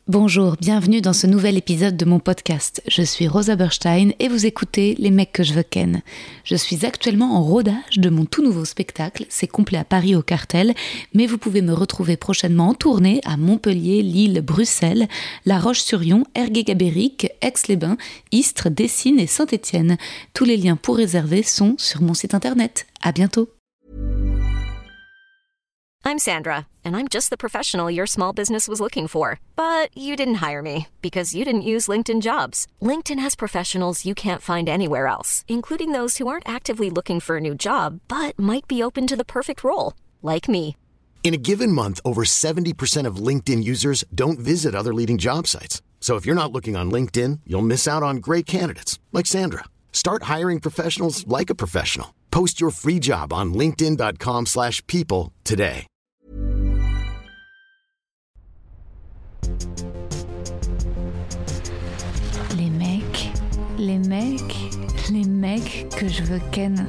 Bonjour, bienvenue dans ce nouvel épisode de mon podcast. Je suis Rosa Berstein et vous écoutez Les mecs que je veux ken. Je suis actuellement en rodage de mon tout nouveau spectacle, c'est complet à Paris au Cartel, mais vous pouvez me retrouver prochainement en tournée à Montpellier, Lille, Bruxelles, La Roche-sur-Yon, Ergué-Gabéric, Aix-les-Bains, Istres, Dessines et Saint-Étienne. Tous les liens pour réserver sont sur mon site internet. À bientôt. I'm Sandra, and I'm just the professional your small business was looking for. But you didn't hire me, because you didn't use LinkedIn Jobs. LinkedIn has professionals you can't find anywhere else, including those who aren't actively looking for a new job, but might be open to the perfect role, like me. In a given month, over 70% of LinkedIn users don't visit other leading job sites. So if you're not looking on LinkedIn, you'll miss out on great candidates, like Sandra. Start hiring professionals like a professional. Post your free job on linkedin.com/people today. Les mecs que je veux ken.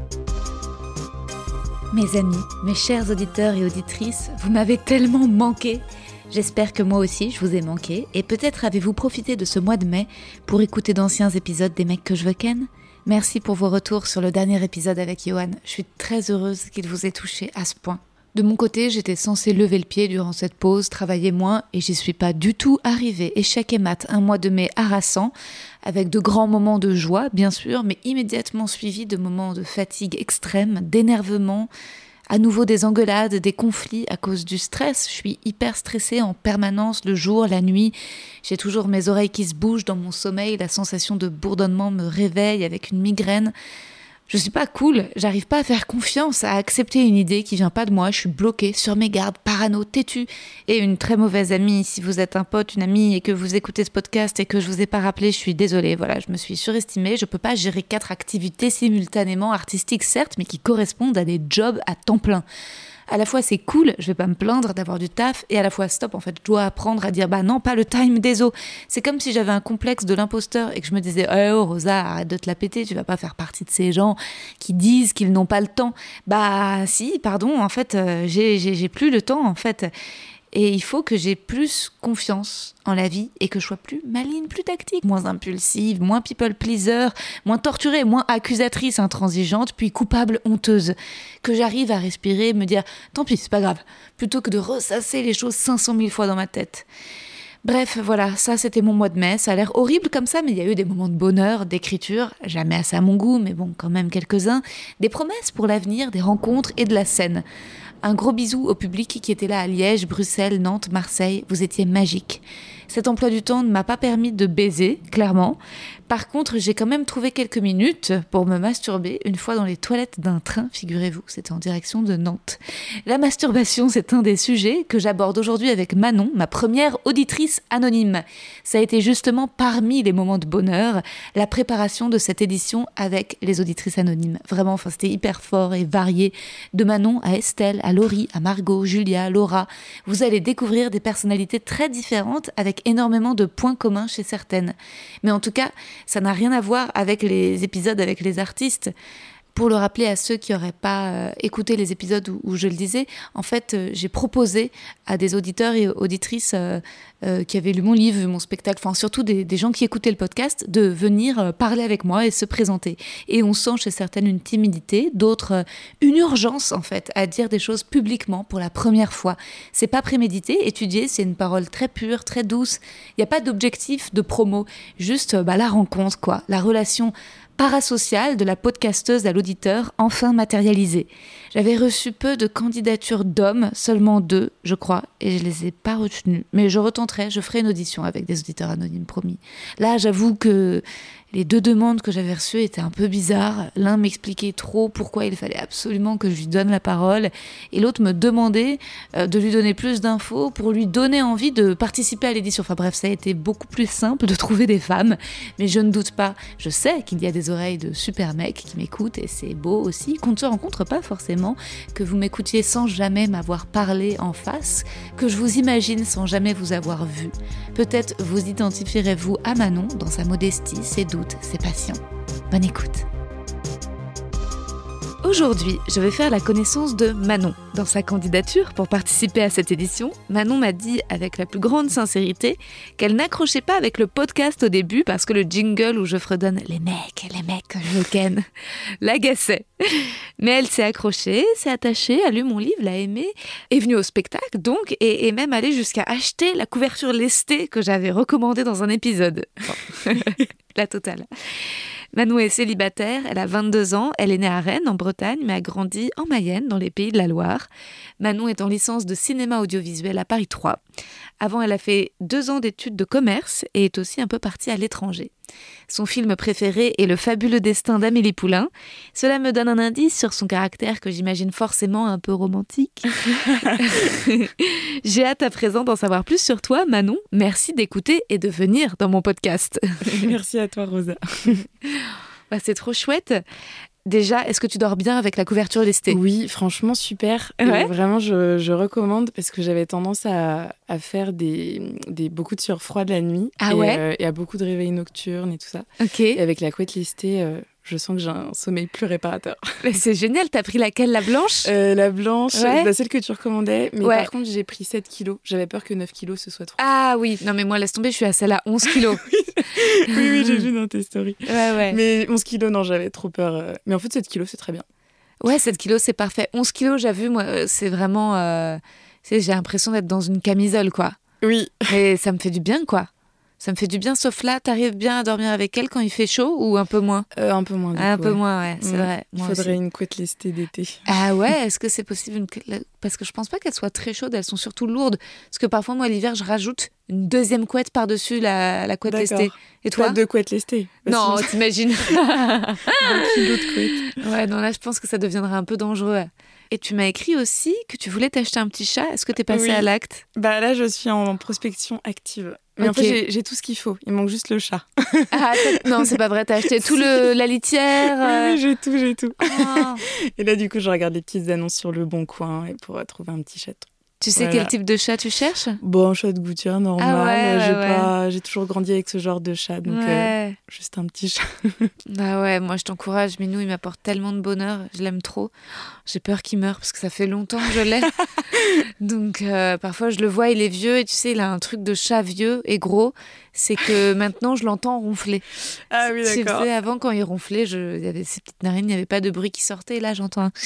Mes amis, mes chers auditeurs et auditrices, vous m'avez tellement manqué. J'espère que moi aussi je vous ai manqué, et peut-être avez-vous profité de ce mois de mai pour écouter d'anciens épisodes des mecs que je veux ken. Merci pour vos retours sur le dernier épisode avec Johan. Je suis très heureuse qu'il vous ait touché à ce point. De mon côté, j'étais censée lever le pied durant cette pause, travailler moins, et j'y suis pas du tout arrivée. Échec et mat, un mois de mai harassant, avec de grands moments de joie, bien sûr, mais immédiatement suivis de moments de fatigue extrême, d'énervement, à nouveau des engueulades, des conflits à cause du stress. Je suis hyper stressée en permanence, le jour, la nuit. J'ai toujours mes oreilles qui se bougent dans mon sommeil, la sensation de bourdonnement me réveille avec une migraine. Je suis pas cool, j'arrive pas à faire confiance, à accepter une idée qui vient pas de moi, je suis bloquée, sur mes gardes, parano, têtue, et une très mauvaise amie. Si vous êtes un pote, une amie, et que vous écoutez ce podcast et que je vous ai pas rappelé, je suis désolée, voilà, je me suis surestimée, je peux pas gérer 4 activités simultanément, artistiques certes, mais qui correspondent à des jobs à temps plein. À la fois c'est cool, je vais pas me plaindre d'avoir du taf, et à la fois stop, en fait je dois apprendre à dire bah non, pas le time des os. C'est comme si j'avais un complexe de l'imposteur et que je me disais oh Rosa, arrête de te la péter, tu vas pas faire partie de ces gens qui disent qu'ils n'ont pas le temps. Bah si, pardon, en fait j'ai plus le temps en fait. Et il faut que j'ai plus confiance en la vie et que je sois plus maligne, plus tactique, moins impulsive, moins people pleaser, moins torturée, moins accusatrice, intransigeante, puis coupable, honteuse. Que j'arrive à respirer, me dire tant pis, c'est pas grave, plutôt que de ressasser les choses 500 000 fois dans ma tête. Bref, voilà, ça c'était mon mois de mai, ça a l'air horrible comme ça, mais il y a eu des moments de bonheur, d'écriture, jamais assez à mon goût, mais bon, quand même quelques-uns, des promesses pour l'avenir, des rencontres et de la scène. Un gros bisou au public qui était là à Liège, Bruxelles, Nantes, Marseille, vous étiez magiques. Cet emploi du temps ne m'a pas permis de baiser, clairement. Par contre, j'ai quand même trouvé quelques minutes pour me masturber une fois dans les toilettes d'un train, figurez-vous, c'était en direction de Nantes. La masturbation, c'est un des sujets que j'aborde aujourd'hui avec Manon, ma première auditrice anonyme. Ça a été justement parmi les moments de bonheur, la préparation de cette édition avec les auditrices anonymes. Vraiment, c'était hyper fort et varié. De Manon à Estelle, à Laurie, à Margot, Julia, Laura. Vous allez découvrir des personnalités très différentes avec énormément de points communs chez certaines. Mais en tout cas, ça n'a rien à voir avec les épisodes avec les artistes. Pour le rappeler à ceux qui n'auraient pas écouté les épisodes où je le disais, en fait, j'ai proposé à des auditeurs et auditrices qui avaient lu mon livre, vu mon spectacle, enfin surtout des gens qui écoutaient le podcast, de venir parler avec moi et se présenter. Et on sent chez certaines une timidité, d'autres une urgence en fait à dire des choses publiquement pour la première fois. C'est pas prémédité, étudié, c'est une parole très pure, très douce. Il n'y a pas d'objectif de promo, juste la rencontre quoi, la relation parasociale de la podcasteuse à l'auditeur, enfin matérialisée. J'avais reçu peu de candidatures d'hommes, seulement 2, je crois, et je les ai pas retenues. Mais je retenterai, je ferai une audition avec des auditeurs anonymes, promis. Là, j'avoue que les 2 demandes que j'avais reçues étaient un peu bizarres. L'un m'expliquait trop pourquoi il fallait absolument que je lui donne la parole, et l'autre me demandait de lui donner plus d'infos pour lui donner envie de participer à l'édition. Enfin bref, ça a été beaucoup plus simple de trouver des femmes, mais je ne doute pas. Je sais qu'il y a des oreilles de super mecs qui m'écoutent, et c'est beau aussi qu'on ne se rencontre pas forcément, que vous m'écoutiez sans jamais m'avoir parlé en face, que je vous imagine sans jamais vous avoir vu. Peut-être vous identifierez-vous à Manon dans sa modestie, ses doutes, ses passions. Bonne écoute. Aujourd'hui, je vais faire la connaissance de Manon. Dans sa candidature pour participer à cette édition, Manon m'a dit avec la plus grande sincérité qu'elle n'accrochait pas avec le podcast au début parce que le jingle où je fredonne « les mecs que je ken » l'agaçait. Mais elle s'est accrochée, s'est attachée, a lu mon livre, l'a aimé, est venue au spectacle donc, et même allée jusqu'à acheter la couverture lestée que j'avais recommandée dans un épisode. Bon. La totale. Manon est célibataire, elle a 22 ans, elle est née à Rennes, en Bretagne, mais a grandi en Mayenne, dans les Pays de la Loire. Manon est en licence de cinéma audiovisuel à Paris 3. Avant, elle a fait 2 ans d'études de commerce et est aussi un peu partie à l'étranger. Son film préféré est Le fabuleux destin d'Amélie Poulain. Cela me donne un indice sur son caractère que j'imagine forcément un peu romantique. J'ai hâte à présent d'en savoir plus sur toi, Manon. Merci d'écouter et de venir dans mon podcast. Merci à toi, Rosa. Bah, c'est trop chouette. Déjà, est-ce que tu dors bien avec la couverture lestée ? Oui, franchement, super. Ouais. Et vraiment, je recommande parce que j'avais tendance à faire beaucoup de sueur froide la nuit. Ah ouais et à beaucoup de réveils nocturnes et tout ça. Ok. Et avec la couette lestée, je sens que j'ai un sommeil plus réparateur. Mais c'est génial, t'as pris laquelle, la blanche ? La blanche, Ouais. celle que tu recommandais. Mais Ouais. par contre, j'ai pris 7 kilos. J'avais peur que 9 kilos, ce soit trop. Ah oui, non mais moi laisse tomber, je suis à celle à 11 kilos. Oui, j'ai vu dans tes stories. Ouais. Mais 11 kilos, non, j'avais trop peur. Mais en fait, 7 kilos, c'est très bien. Ouais, 7 kilos, c'est parfait. 11 kilos, j'ai vu, moi, c'est vraiment... j'ai l'impression d'être dans une camisole, quoi. Oui. Mais ça me fait du bien, quoi. Ça me fait du bien, sauf là, t'arrives bien à dormir avec elle quand il fait chaud ou un peu moins ? Un peu moins. Un peu moins, ouais, c'est vrai. Il Moi faudrait aussi. une couette lestée d'été. Ah ouais, est-ce que c'est possible Parce que je pense pas qu'elles soient très chaudes, elles sont surtout lourdes. Parce que parfois, moi, l'hiver, je rajoute une deuxième couette par-dessus la couette D'accord. lestée. Et toi ? Pas 2 couettes lestées. Non, Sinon, t'imagines 20 kilos de couettes. Ouais, non, là, je pense que ça deviendra un peu dangereux. Et tu m'as écrit aussi que tu voulais t'acheter un petit chat. Est-ce que t'es passée Oui. à l'acte ? Bah là, je suis en prospection active. Mais en Ok. fait, j'ai tout ce qu'il faut. Il manque juste le chat. Ah, non, c'est pas vrai, t'as acheté tout la litière. Oui, j'ai tout. Ah. Et là, du coup, je regarde des petites annonces sur Le Bon Coin et pour trouver un petit chaton. Tu sais Voilà. quel type de chat tu cherches ? Bon, chat de gouttière, normal. Ah ouais. J'ai toujours grandi avec ce genre de chat, donc Ouais. juste un petit chat. Bah ouais, moi je t'encourage, Minou, il m'apporte tellement de bonheur, je l'aime trop. J'ai peur qu'il meure parce que ça fait longtemps que je l'ai. Donc parfois je le vois, il est vieux et tu sais, il a un truc de chat vieux et gros, c'est que maintenant je l'entends ronfler. Ah oui, Tu d'accord. sais, avant quand il ronflait, il y avait ses petites narines, il n'y avait pas de bruit qui sortait, et là j'entends un...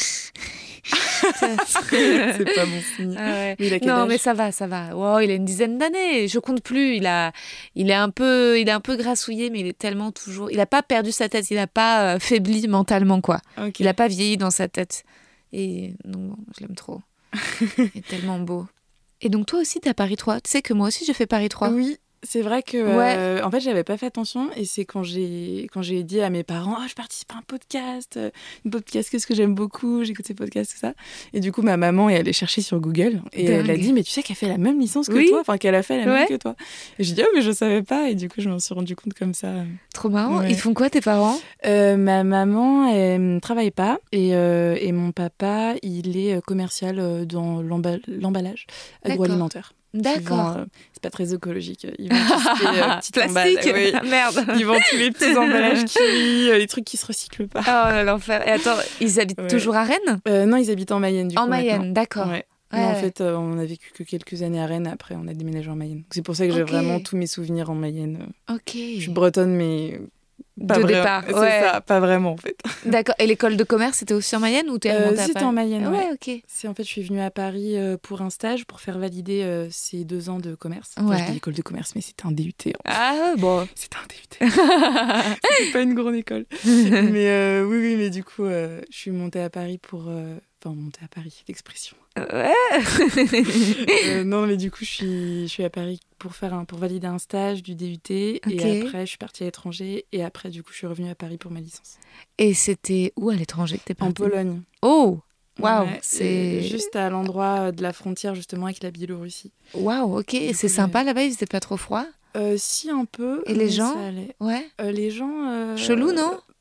C'est pas bon signe. Ah ouais. Mais il a quel Non, âge mais ça va. Wow, il a une dizaine d'années. Je compte plus. Il est un peu grassouillé, mais il est tellement toujours. Il a pas perdu sa tête. Il a pas faibli mentalement, quoi. Ok. Il a pas vieilli dans sa tête. Et non, je l'aime trop. Il est tellement beau. Et donc toi aussi, t'as Paris 3. Tu sais que moi aussi, j'ai fait Paris 3. Oui, c'est vrai que Ouais. en fait, j'avais pas fait attention et c'est quand j'ai dit à mes parents, je participe à un podcast, une podcast que j'aime beaucoup, j'écoute ces podcasts, tout ça. Et du coup, ma maman est allée chercher sur Google et elle a Dingue. dit, mais tu sais qu'elle fait la même licence que Oui. toi, enfin qu'elle a fait la même Ouais. que toi. Et j'ai dit, oh, mais je savais pas. Et du coup, je m'en suis rendu compte comme ça. Trop marrant. Ouais. Ils font quoi, tes parents ? Ma maman, elle ne travaille pas et mon papa, il est commercial dans l'emballage D'accord. agroalimentaire. D'accord. C'est pas très écologique. Ils vendent tout ce qui est petites Plastique. emballages. Oui. Merde. Ils vendent tous les petits emballages qui, les trucs qui se recyclent pas. Oh là, l'enfer. Et attends, ils habitent Ouais. toujours à Rennes ? Non, ils habitent en Mayenne du coup. En Mayenne, maintenant. d'accord. Ouais. Ouais, Mais en ouais. fait, on a vécu que quelques années à Rennes. Après, on a déménagé en Mayenne. Donc, c'est pour ça que j'ai Ok. vraiment tous mes souvenirs en Mayenne. Ok. Je suis bretonne, mais pas De vraiment. départ, C'est ouais. ça, pas vraiment en fait. D'accord. Et l'école de commerce, c'était aussi en Mayenne ou t'es remontée à C'était Paris ? en Mayenne. Ouais, Ouais. ok. C'est en fait, je suis venue à Paris pour un stage pour faire valider ces 2 ans de commerce. Enfin, Ouais. je dis l'école de commerce, mais c'était un DUT. Ah bon. C'était un DUT. C'était pas une grande école. Mais oui, mais du coup, je suis montée à Paris pour... Enfin, montée à Paris, l'expression. Ouais. Non, mais du coup, je suis à Paris pour valider un stage du DUT. Ok. Et après, je suis partie à l'étranger. Et après, du coup, je suis revenue à Paris pour ma licence. Et c'était où à l'étranger que t'es En partie ? Pologne. Oh. Waouh. Ouais, C'est juste à l'endroit de la frontière, justement, avec la Biélorussie. Waouh. Ok. Et Du c'est coup, sympa là-bas. Il faisait pas trop froid ? Si, un peu. Et les mais gens ça allait. Ouais. Les gens... Chelou, non ?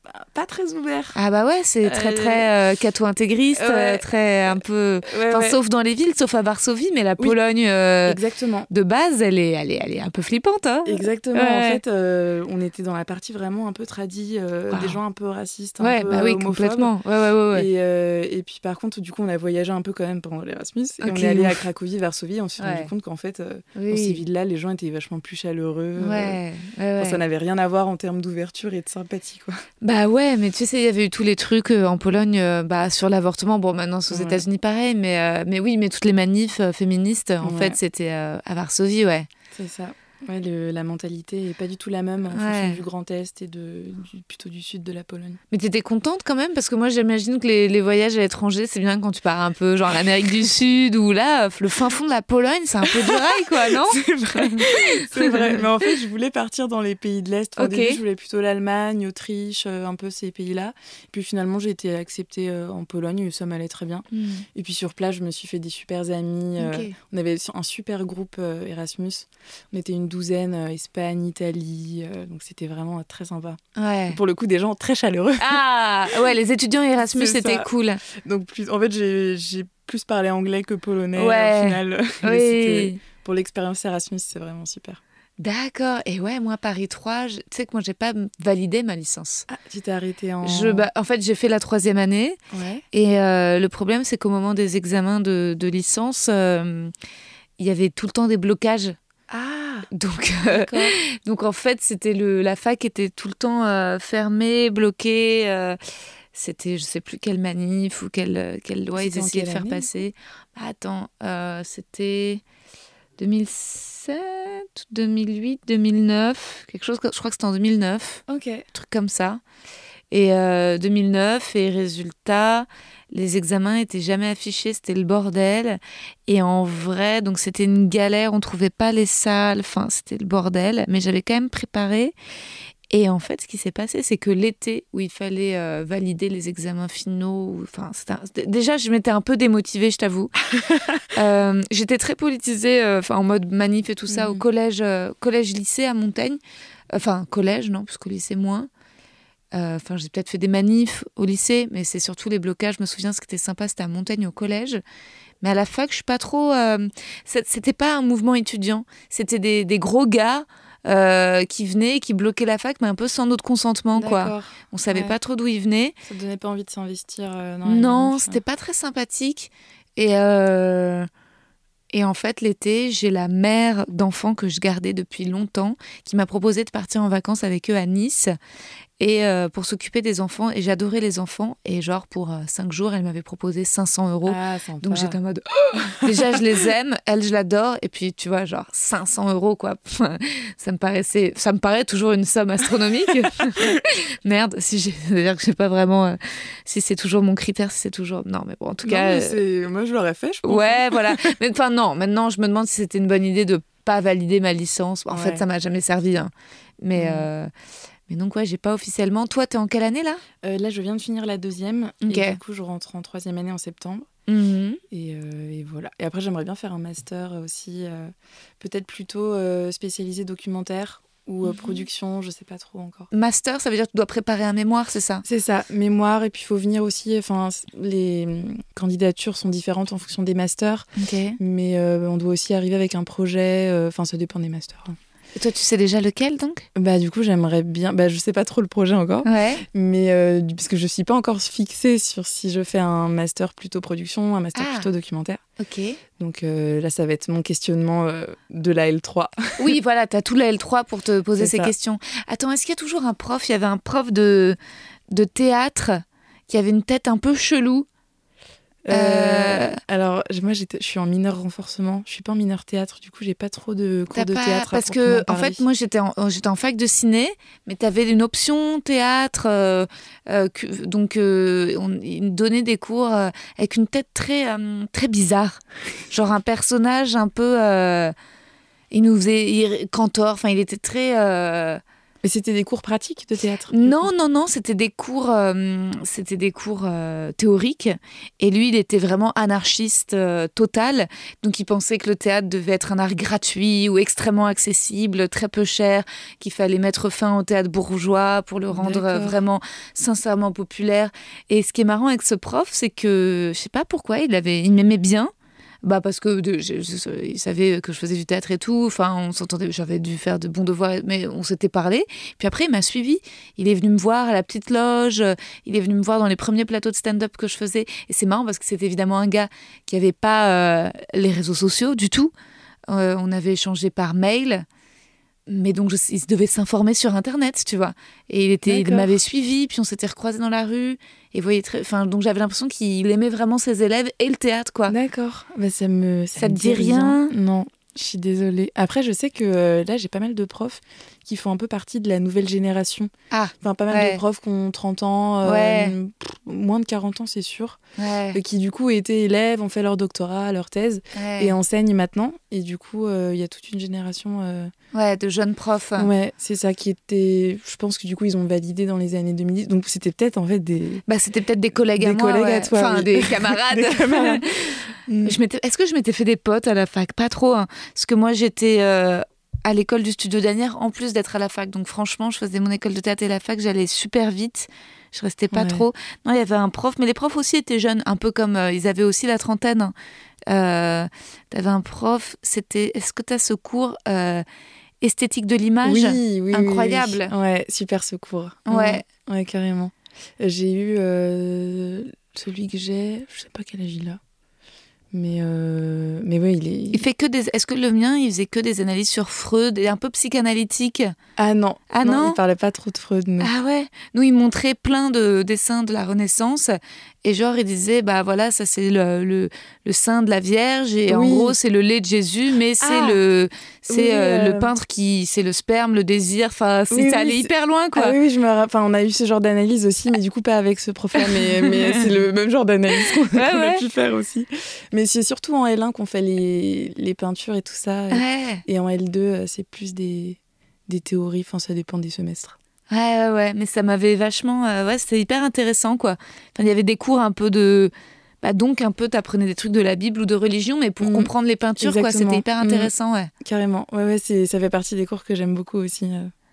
pas très ouvert. Ah bah ouais, c'est très catho-intégriste, très un peu... Sauf dans les villes, sauf à Varsovie, mais la Pologne exactement. De base, elle est un peu flippante. Hein. Exactement. En fait, on était dans la partie vraiment un peu tradie, des gens un peu racistes, un peu homophobes. Complètement. Ouais. Et puis par contre, du coup, on a voyagé un peu quand même pendant l'Erasmus. Et on est allé à Cracovie, Varsovie, et on s'est rendu compte qu'en fait, dans ces villes-là, les gens étaient vachement plus chaleureux. Ça n'avait rien à voir en termes d'ouverture et de sympathie, quoi. Bah ouais, mais tu sais, il y avait eu tous les trucs en Pologne sur l'avortement. Bon, maintenant, c'est aux États-Unis, pareil, mais oui, mais toutes les manifs féministes, en fait, c'était à Varsovie, ouais. C'est ça. Ouais, la mentalité n'est pas du tout la même en fonction du Grand Est et plutôt du sud de la Pologne. Mais t'étais contente quand même? Parce que moi, j'imagine que les voyages à l'étranger, c'est bien quand tu pars un peu genre l'Amérique du Sud ou là, le fin fond de la Pologne, c'est un peu du rail, quoi, non? C'est vrai. Mais en fait, je voulais partir dans les pays de l'Est. Au début, je voulais plutôt l'Allemagne, Autriche, un peu ces pays-là. Puis finalement, j'ai été acceptée en Pologne et ça m'allait très bien. Et puis sur place, je me suis fait des super amis. On avait un super groupe Erasmus. On était une douzaine, Espagne, Italie, donc c'était vraiment très sympa. Ouais. Pour le coup, des gens très chaleureux. Ah ouais, les étudiants Erasmus, c'était cool. Donc en fait, j'ai plus parlé anglais que polonais au final. Oui. Pour l'expérience Erasmus, c'est vraiment super. D'accord. Et ouais, moi, Paris 3, tu sais que moi, j'ai pas validé ma licence. Ah, tu t'es arrêtée en... En fait, j'ai fait la 3e année. Ouais. Et le problème, c'est qu'au moment des examens de licence, il y avait tout le temps des blocages. Ah, donc en fait, c'était la fac était tout le temps fermée, bloquée. C'était, je sais plus quelle manif ou quelle loi ils essayaient de faire passer. Attends, c'était 2007, 2008, 2009, quelque chose. Je crois que c'était en 2009. Ok. Un truc comme ça. Et 2009, et résultat, les examens n'étaient jamais affichés, c'était le bordel. Et en vrai, donc c'était une galère, on ne trouvait pas les salles, enfin c'était le bordel. Mais j'avais quand même préparé. Et en fait, ce qui s'est passé, c'est que l'été, où il fallait valider les examens finaux, déjà, je m'étais un peu démotivée, je t'avoue. J'étais très politisée, en mode manif et tout ça, au collège-lycée à Montaigne. Enfin, collège, non, parce qu'au lycée, moins. J'ai peut-être fait des manifs au lycée, mais c'est surtout les blocages. Je me souviens, ce qui était sympa, c'était à Montaigne, au collège. Mais à la fac, je suis pas trop... C'était pas un mouvement étudiant. C'était des gros gars qui venaient, qui bloquaient la fac, mais un peu sans notre consentement, quoi. On savait pas trop d'où ils venaient. Ça te donnait pas envie de s'investir Non, c'était pas très sympathique. Et en fait, l'été, j'ai la mère d'enfants que je gardais depuis longtemps qui m'a proposé de partir en vacances avec eux à Nice et pour s'occuper des enfants. Et j'adorais les enfants. Et genre, pour 5 jours, elle m'avait proposé 500 €. Ah, sympa. Donc, j'étais en mode... Déjà, je les aime. Elle, je l'adore. Et puis, tu vois, genre 500 €, quoi. Ça me paraît toujours une somme astronomique. Merde, c'est-à-dire que je sais pas vraiment si c'est toujours mon critère, si c'est toujours... Non, mais bon, en tout cas... Moi, je l'aurais fait, je pense. Ouais, voilà. Mais enfin, non, maintenant, je me demande si c'était une bonne idée de pas valider ma licence. En fait, ça m'a jamais servi. Hein. Mais donc, ouais, j'ai pas officiellement... Toi, t'es en quelle année, là ? Là, je viens de finir la 2e. Et du coup, je rentre en 3e année en septembre. Et voilà. Et après, j'aimerais bien faire un master aussi, peut-être plutôt spécialisé documentaire ou production, je sais pas trop encore. Master, ça veut dire que tu dois préparer un mémoire, c'est ça ? C'est ça, mémoire. Et puis, il faut venir aussi... les candidatures sont différentes en fonction des masters. Mais on doit aussi arriver avec un projet. Ça dépend des masters. Et toi, tu sais déjà lequel, donc ? Du coup, j'aimerais bien... je sais pas trop le projet encore. Ouais. Mais parce que je suis pas encore fixée sur si je fais un master plutôt production, un master plutôt documentaire. Ok. Donc là, ça va être mon questionnement de la L3. Oui, voilà, t'as tout la L3 pour te poser ces questions. Attends, est-ce qu'il y a toujours un prof ? Il y avait un prof de théâtre qui avait une tête un peu chelou. Alors, moi, je suis en mineur renforcement. Je suis pas en mineur théâtre. Du coup, j'ai pas trop de cours de théâtre. Parce que, en fait, moi, j'étais en fac de ciné, mais t'avais une option théâtre. Donc, ils me donnaient des cours avec une tête très, très bizarre. Genre un personnage un peu... il nous faisait cantor. Enfin, il était très... Mais c'était des cours pratiques de théâtre? Non, c'était des cours théoriques. Et lui, il était vraiment anarchiste total. Donc, il pensait que le théâtre devait être un art gratuit ou extrêmement accessible, très peu cher, qu'il fallait mettre fin au théâtre bourgeois pour le rendre vraiment sincèrement populaire. Et ce qui est marrant avec ce prof, c'est que, je sais pas pourquoi, il m'aimait bien. Parce que il savait que je faisais du théâtre et tout. Enfin, on s'entendait. J'avais dû faire de bons devoirs, mais on s'était parlé. Puis après, il m'a suivi. Il est venu me voir à la petite loge. Il est venu me voir dans les premiers plateaux de stand-up que je faisais. Et c'est marrant parce que c'était évidemment un gars qui n'avait pas les réseaux sociaux du tout. On avait échangé par mail. Mais donc, il devait s'informer sur Internet, tu vois. Et il m'avait suivi, puis on s'était recroisés dans la rue. Et voyez, donc j'avais l'impression qu'il aimait vraiment ses élèves et le théâtre, quoi. D'accord. Ça te dit rien? Non, je suis désolée. Après, je sais que là, j'ai pas mal de profs qui font un peu partie de la nouvelle génération. Enfin, pas mal de profs qui ont 30 ans, moins de 40 ans, c'est sûr. Qui, du coup, étaient élèves, ont fait leur doctorat, leur thèse, et enseignent maintenant. Et du coup, il y a toute une génération... de jeunes profs. Ouais, c'est ça qui était... Je pense que du coup, ils ont validé dans les années 2010. Donc, c'était peut-être en fait des... c'était peut-être des collègues à moi. Des collègues à toi. Enfin, des camarades. Des camarades. Est-ce que je m'étais fait des potes à la fac? Pas trop. Hein. Parce que moi, j'étais à l'école du Studio d'Asnières, en plus d'être à la fac. Donc, franchement, je faisais mon école de théâtre et la fac. J'allais super vite. Je restais pas trop. Non, il y avait un prof. Mais les profs aussi étaient jeunes. Un peu comme... ils avaient aussi la trentaine. T'avais un prof. C'était... Est-ce que t'as ce cours... esthétique de l'image, oui, incroyable. Oui. Ouais, super ce cours. Ouais, carrément. J'ai eu celui que j'ai, je sais pas quel âge il a, mais ouais, il est. Il fait que des. Est-ce que le mien, il faisait que des analyses sur Freud et un peu psychanalytique? Ah non, il parlait pas trop de Freud. Non. Ah ouais. Nous, il montrait plein de dessins de la Renaissance. Et genre, il disait, voilà, ça c'est le sein de la Vierge, et en gros, c'est le lait de Jésus, mais c'est le peintre qui, c'est le sperme, le désir, enfin, ça allait hyper loin, quoi. Ah oui, on a eu ce genre d'analyse aussi, mais du coup, pas avec ce prof-là, mais c'est le même genre d'analyse qu'on a pu faire aussi. Mais c'est surtout en L1 qu'on fait les peintures et tout ça, et en L2, c'est plus des théories, enfin, ça dépend des semestres. Ouais, mais ça m'avait vachement... c'était hyper intéressant, quoi. Enfin, il y avait des cours un peu de... donc, un peu, t'apprenais des trucs de la Bible ou de religion, mais pour comprendre les peintures, quoi, c'était hyper intéressant, Carrément. Ouais, ça fait partie des cours que j'aime beaucoup aussi.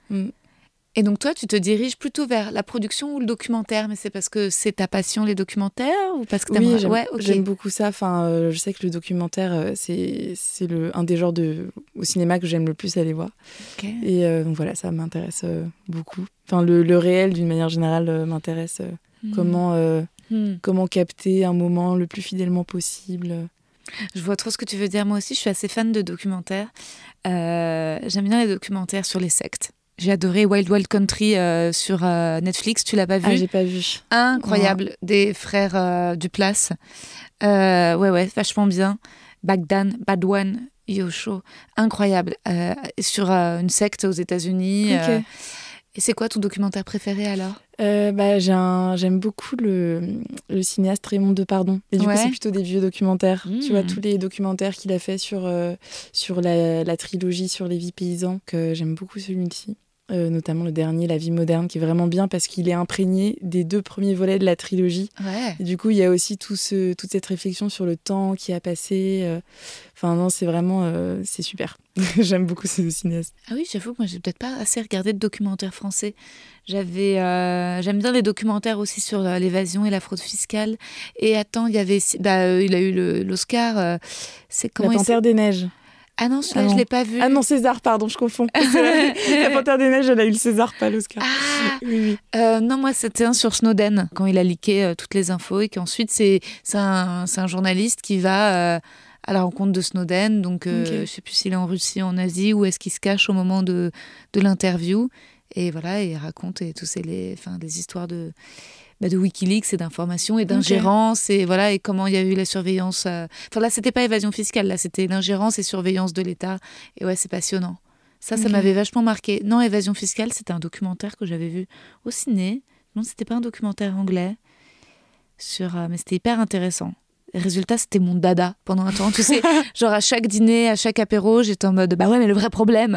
Et donc, toi, tu te diriges plutôt vers la production ou le documentaire? Mais c'est parce que c'est ta passion, les documentaires, ou parce que t'aimerais... Oui, j'aime beaucoup ça. Enfin, je sais que le documentaire, c'est un des genres au cinéma que j'aime le plus aller voir. Okay. Et donc voilà, ça m'intéresse beaucoup. Enfin, le réel, d'une manière générale, m'intéresse. Comment capter un moment le plus fidèlement possible. Je vois trop ce que tu veux dire. Moi aussi, je suis assez fan de documentaires. J'aime bien les documentaires sur les sectes. J'ai adoré Wild Wild Country sur Netflix. Tu l'as pas vu? Ah, j'ai pas vu. Incroyable. Des frères Duplass. Ouais, vachement bien. Badwan, Yosho. Incroyable. Sur une secte aux États-Unis. Okay. Et c'est quoi ton documentaire préféré alors? J'aime beaucoup le cinéaste Raymond Depardon. Et du coup, c'est plutôt des vieux documentaires. Tu vois, tous les documentaires qu'il a fait sur la trilogie sur les vies paysans, que j'aime beaucoup celui-ci. Notamment le dernier, La vie moderne, qui est vraiment bien parce qu'il est imprégné des 2 premiers volets de la trilogie. Et du coup, il y a aussi toute cette réflexion sur le temps qui a passé. Enfin, non, c'est vraiment... c'est super. J'aime beaucoup ce cinéaste. Ah oui, j'avoue que moi, j'ai peut-être pas assez regardé de documentaires français. J'aime bien les documentaires aussi sur l'évasion et la fraude fiscale. Et attends, il y avait... il a eu l'Oscar. C'est comment La Panthère des Neiges. Ah non, celui-là, je ne l'ai pas vu. Ah non, César, pardon, je confonds. La Panthère des Neiges, elle a eu le César, pas l'Oscar. Ah oui. Non, moi, c'était un sur Snowden, quand il a leaké toutes les infos, et qu'ensuite, c'est un journaliste qui va à la rencontre de Snowden. Donc, je ne sais plus s'il est en Russie, en Asie, ou est-ce qu'il se cache au moment de l'interview. Et voilà, il raconte et tous les histoires de Wikileaks et d'informations et d'ingérence et voilà, et comment il y a eu la surveillance. Enfin là, c'était pas évasion fiscale, là, c'était l'ingérence et surveillance de l'État. Et ouais, c'est passionnant. Ça m'avait vachement marqué. Non, évasion fiscale, c'était un documentaire que j'avais vu au ciné. Non, c'était pas un documentaire anglais. Mais c'était hyper intéressant. Résultat, c'était mon dada pendant un temps. Tu sais, genre à chaque dîner, à chaque apéro, j'étais en mode bah ouais, mais le vrai problème.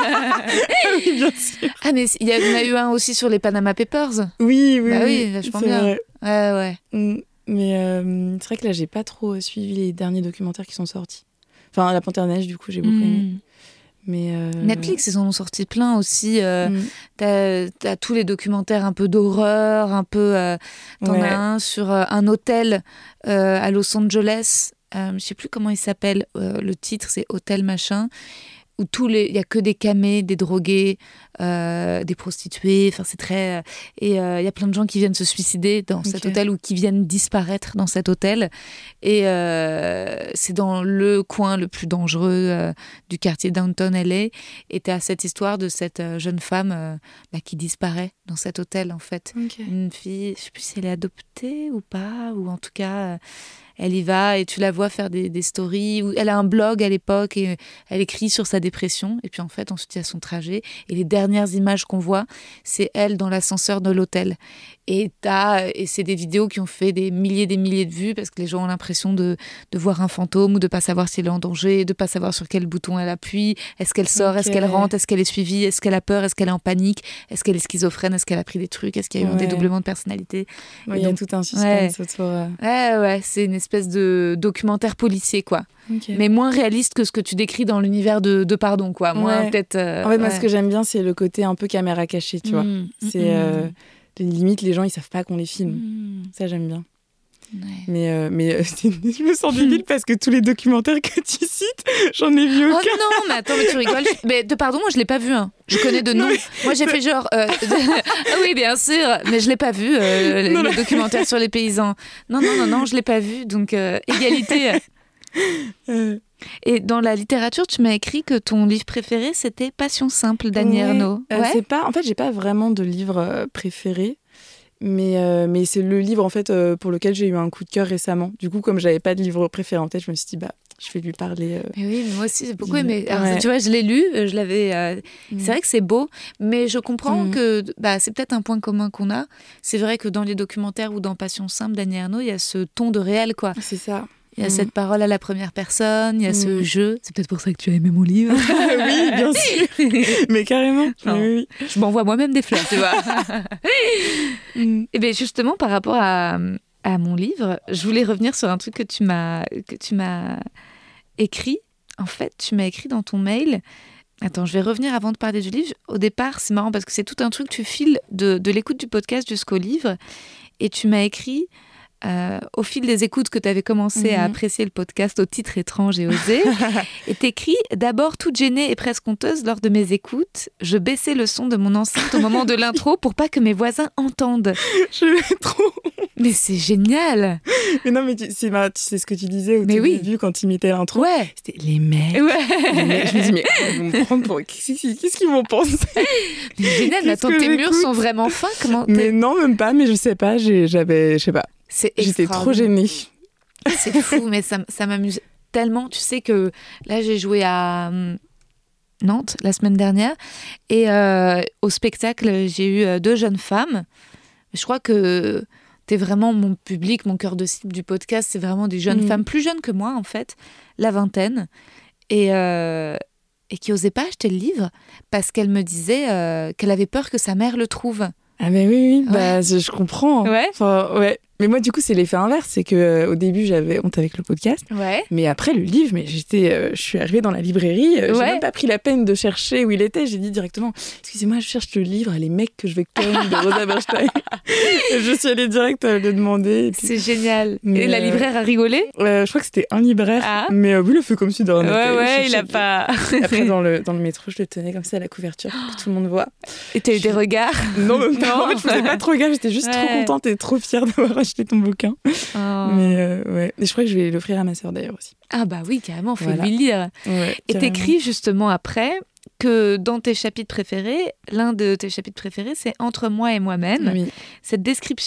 Oui, bien sûr. Ah, mais il y en a eu un aussi sur les Panama Papers. Oui, Vachement bien. Vrai. Ouais. Mais c'est vrai que là, j'ai pas trop suivi les derniers documentaires qui sont sortis. Enfin, La Panthère Neige, du coup, j'ai beaucoup aimé. Mais Netflix, ils en ont sorti plein aussi. T'as tous les documentaires un peu d'horreur, un peu. T'en as un sur un hôtel à Los Angeles. Je sais plus comment il s'appelle. Le titre, c'est Hôtel machin. Où il y a que des camés, des drogués, des prostituées. Enfin, c'est très. Et il y a plein de gens qui viennent se suicider dans cet hôtel ou qui viennent disparaître dans cet hôtel. Et c'est dans le coin le plus dangereux du quartier downtown LA. Et t'as cette histoire de cette jeune femme qui disparaît dans cet hôtel, en fait. Une fille, je sais plus si elle est adoptée ou pas, ou en tout cas. Elle y va et tu la vois faire des stories. Elle a un blog à l'époque et elle écrit sur sa dépression. Et puis en fait, ensuite, il y a son trajet. Et les dernières images qu'on voit, c'est elle dans l'ascenseur de l'hôtel. Et c'est des vidéos qui ont fait des milliers de vues parce que les gens ont l'impression de voir un fantôme ou de ne pas savoir s'il est en danger, de ne pas savoir sur quel bouton elle appuie. Est-ce qu'elle sort, est-ce qu'elle rentre, est-ce qu'elle est suivie, est-ce qu'elle a peur, est-ce qu'elle est en panique, est-ce qu'elle est schizophrène, est-ce qu'elle a pris des trucs, est-ce qu'il y a eu un dédoublement de personnalité. Il y a tout un suspense autour. Ouais, c'est une espèce de documentaire policier, quoi. Mais moins réaliste que ce que tu décris dans l'univers de Pardon, quoi. Moins peut-être... en fait, moi, ce que j'aime bien, c'est le côté un peu caméra cachée, tu vois. C'est... limite, les gens, ils savent pas qu'on les filme. Ça, j'aime bien. Ouais. Mais je me sens débile parce que tous les documentaires que tu cites, j'en ai vu aucun. Oh non, mais attends, mais tu rigoles. Mais Pardon, moi, je l'ai pas vu. Je connais de nom. Moi, j'ai fait genre... Ah oui, bien sûr. Mais je l'ai pas vu, le documentaire sur les paysans. Non, je l'ai pas vu. Donc, égalité... Et dans la littérature, tu m'as écrit que ton livre préféré, c'était Passion simple d'Annie Ernaux. C'est pas... En fait, j'ai pas vraiment de livre préféré, mais c'est le livre en fait pour lequel j'ai eu un coup de cœur récemment. Du coup, comme j'avais pas de livre préféré en tête, je me suis dit je vais lui parler. Mais oui, mais moi aussi, j'ai beaucoup aimé. Alors, tu vois, je l'ai lu, je l'avais. C'est vrai que c'est beau, mais je comprends que c'est peut-être un point commun qu'on a. C'est vrai que dans les documentaires ou dans Passion simple d'Annie Ernaux, il y a ce ton de réel, quoi. C'est ça. Il y a cette parole à la première personne, il y a ce jeu. C'est peut-être pour ça que tu as aimé mon livre. Oui, bien sûr. Mais carrément. Oui. Je m'envoie moi-même des fleurs, tu vois. Et bien justement, par rapport à mon livre, je voulais revenir sur un truc que tu m'as écrit. En fait, tu m'as écrit dans ton mail... Attends, je vais revenir avant de parler du livre. Au départ, c'est marrant parce que c'est tout un truc, tu files de l'écoute du podcast jusqu'au livre. Et tu m'as écrit... au fil des écoutes que tu avais commencé à apprécier le podcast au titre étrange et osé, et t'écris « D'abord toute gênée et presque honteuse lors de mes écoutes, je baissais le son de mon enceinte au moment de l'intro pour pas que mes voisins entendent. » Je l'ai trop. Mais c'est génial. Mais non, mais tu sais ce que tu disais au début quand tu imitais l'intro. Ouais. C'était les mecs. Ouais. Les mecs. Je me dis, mais ils vont me prendre pour... Qu'est-ce qu'ils vont penser? Mais génial, mais attends, tes murs sont vraiment fins. Mais non, même pas, mais je sais pas, je sais pas. J'étais trop gênée. C'est fou, mais ça m'amuse tellement. Tu sais que là, j'ai joué à Nantes la semaine dernière et au spectacle, j'ai eu 2 jeunes femmes. Je crois que t'es vraiment mon public, mon cœur de cible du podcast. C'est vraiment des jeunes femmes, plus jeunes que moi en fait, la vingtaine, et qui n'osaient pas acheter le livre parce qu'elle me disait qu'elle avait peur que sa mère le trouve. Ah mais oui, je comprends. Ouais. Enfin, ouais. Mais moi, du coup, c'est l'effet inverse. C'est qu'au début, j'avais honte avec le podcast. Ouais. Mais après, le livre, je suis arrivée dans la librairie. J'ai même pas pris la peine de chercher où il était. J'ai dit directement, excusez-moi, je cherche le livre, Les mecs que je vais comme de Rosa Bernstein. Je suis allée direct le demander. Puis... C'est génial. Et la libraire a rigolé? Je crois que c'était un libraire. Ah. Mais oui, il a fait comme si de rien n'était. Ouais, il a pas... Après, dans le métro, je le tenais comme ça à la couverture pour que tout le monde voit. Et t'as eu des regards? Non, même pas. En fait, je faisais pas trop gaffe. J'étais juste trop contente et trop fière d'avoir acheté ton bouquin. Oh. Mais ouais. Et je crois que je vais l'offrir à ma sœur d'ailleurs aussi. Ah bah oui, carrément, faut lui lire. Ouais, et t'écris justement après que dans tes chapitres préférés, l'un de tes chapitres préférés, c'est Entre moi et moi-même. Oui. Cette description,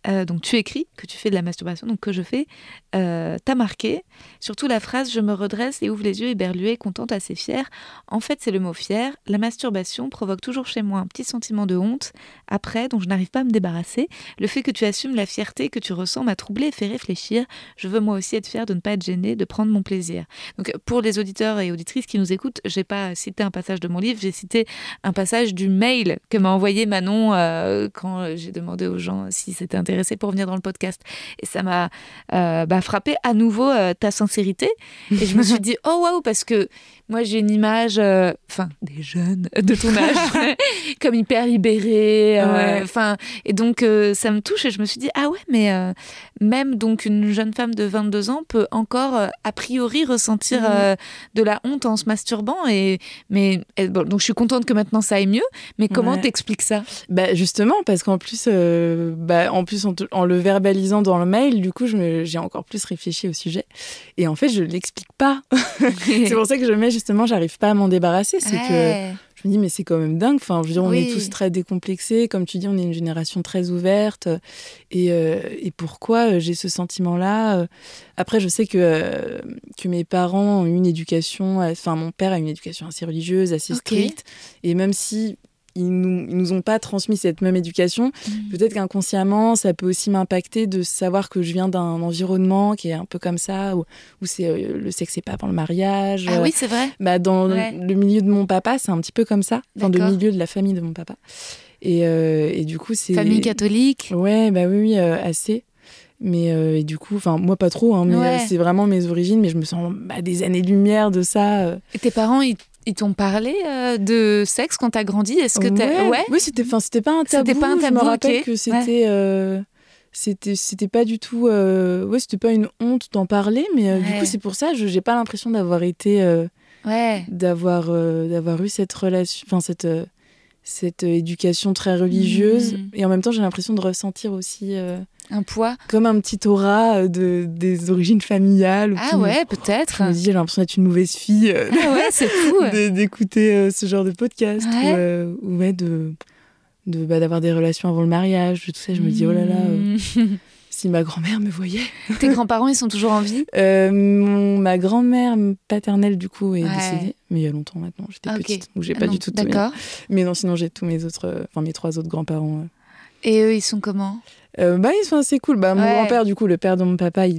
donc tu écris que tu fais de la masturbation, donc que je fais, t'as marqué, surtout la phrase « Je me redresse et ouvre les yeux éberluée, contente, assez fière ». En fait, c'est le mot fier. La masturbation provoque toujours chez moi un petit sentiment de honte, après, dont je n'arrive pas à me débarrasser. Le fait que tu assumes la fierté que tu ressens m'a troublée et fait réfléchir. Je veux moi aussi être fière de ne pas être gênée, de prendre mon plaisir. Donc, pour les auditeurs et auditrices qui nous écoutent, j'ai pas cité un passage de mon livre, j'ai cité un passage du mail que m'a envoyé Manon quand j'ai demandé aux gens s'ils s'étaient intéressés pour venir dans le podcast. Et ça m'a frappé à nouveau ta sincérité. Et je me suis dit, oh waouh, parce que moi j'ai une image, des jeunes de ton âge, comme hyper libérés. Et donc ça me touche et je me suis dit, ah ouais, mais même donc une jeune femme de 22 ans peut encore a priori ressentir de la honte en se masturbant. Donc je suis contente que maintenant ça aille mieux, mais comment t'expliques ça ? Justement, parce qu'en plus, en le verbalisant dans le mail, du coup, j'ai encore plus réfléchi au sujet. Et en fait, je ne l'explique pas. C'est pour ça que j'arrive pas à m'en débarrasser. C'est que je me dis, mais c'est quand même dingue. Enfin, je veux dire, on est tous très décomplexés. Comme tu dis, on est une génération très ouverte. Et pourquoi j'ai ce sentiment-là ? Après, je sais que mes parents ont une éducation... Enfin, mon père a une éducation assez religieuse, assez stricte. Et même si... Ils nous ont pas transmis cette même éducation. Peut-être qu'inconsciemment, ça peut aussi m'impacter de savoir que je viens d'un environnement qui est un peu comme ça, où c'est, le sexe n'est pas avant le mariage. Ah oui, c'est vrai. Dans le milieu de mon papa, c'est un petit peu comme ça. Dans le milieu de la famille de mon papa. Et du coup, c'est... Famille catholique ? Ouais, oui, assez. Mais et du coup, moi pas trop, mais c'est vraiment mes origines. Mais je me sens à des années-lumière de ça. Et tes parents, ils t'ont parlé de sexe quand t'as grandi ? Est-ce que Oui, c'était pas un tabou. C'était pas un tabou. Je me rappelle que c'était pas du tout. C'était pas une honte d'en parler, mais du coup c'est pour ça j'ai pas l'impression d'avoir été d'avoir eu cette relation, cette éducation très religieuse, et en même temps j'ai l'impression de ressentir aussi un poids, comme un petit aura des origines familiales. Peut-être. Je me dis, j'ai l'impression d'être une mauvaise fille. C'est fou. d'écouter ce genre de podcast ou d'avoir des relations avant le mariage, tout ça. Je me dis, oh là là, si ma grand-mère me voyait. Tes grands-parents, ils sont toujours en vie ? Ma grand-mère paternelle, du coup, est décédée, mais il y a longtemps maintenant. J'étais petite, donc j'ai pas du tout de souvenirs. Mais non, sinon j'ai tous mes 3 autres grands-parents. Et eux, ils sont comment ? Ils sont assez cool. Mon grand-père, du coup, le père de mon papa, c'est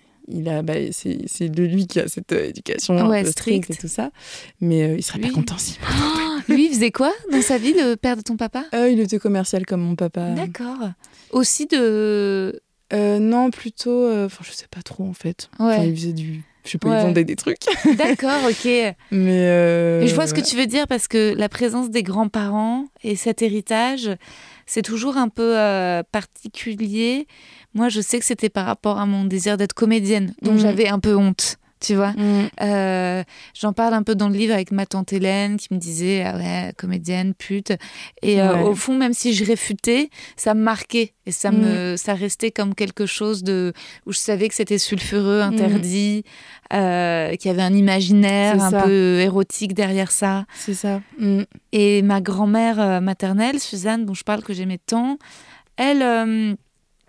de lui qui a cette éducation un peu stricte et tout ça. Mais il serait pas content si. Lui, il faisait quoi dans sa vie, le père de ton papa ? Il était commercial comme mon papa. D'accord. Aussi de... non, plutôt... je sais pas trop, en fait. Il faisait du... Je sais pas, il vendait des trucs. D'accord, ok. Mais je vois ce que tu veux dire, parce que la présence des grands-parents et cet héritage, c'est toujours un peu particulier. Moi, je sais que c'était par rapport à mon désir d'être comédienne, dont j'avais un peu honte. Tu vois, j'en parle un peu dans le livre avec ma tante Hélène qui me disait comédienne, pute, et au fond, même si je réfutais, ça me marquait et ça restait comme quelque chose où je savais que c'était sulfureux, interdit, qu'il y avait un imaginaire peu érotique derrière ça. C'est ça. Et ma grand-mère maternelle, Suzanne, dont je parle, que j'aimais tant, elle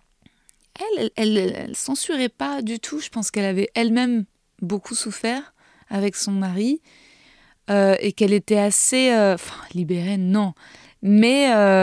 censurait pas du tout. Je pense qu'elle avait elle-même beaucoup souffert avec son mari et qu'elle était assez libérée, non, mais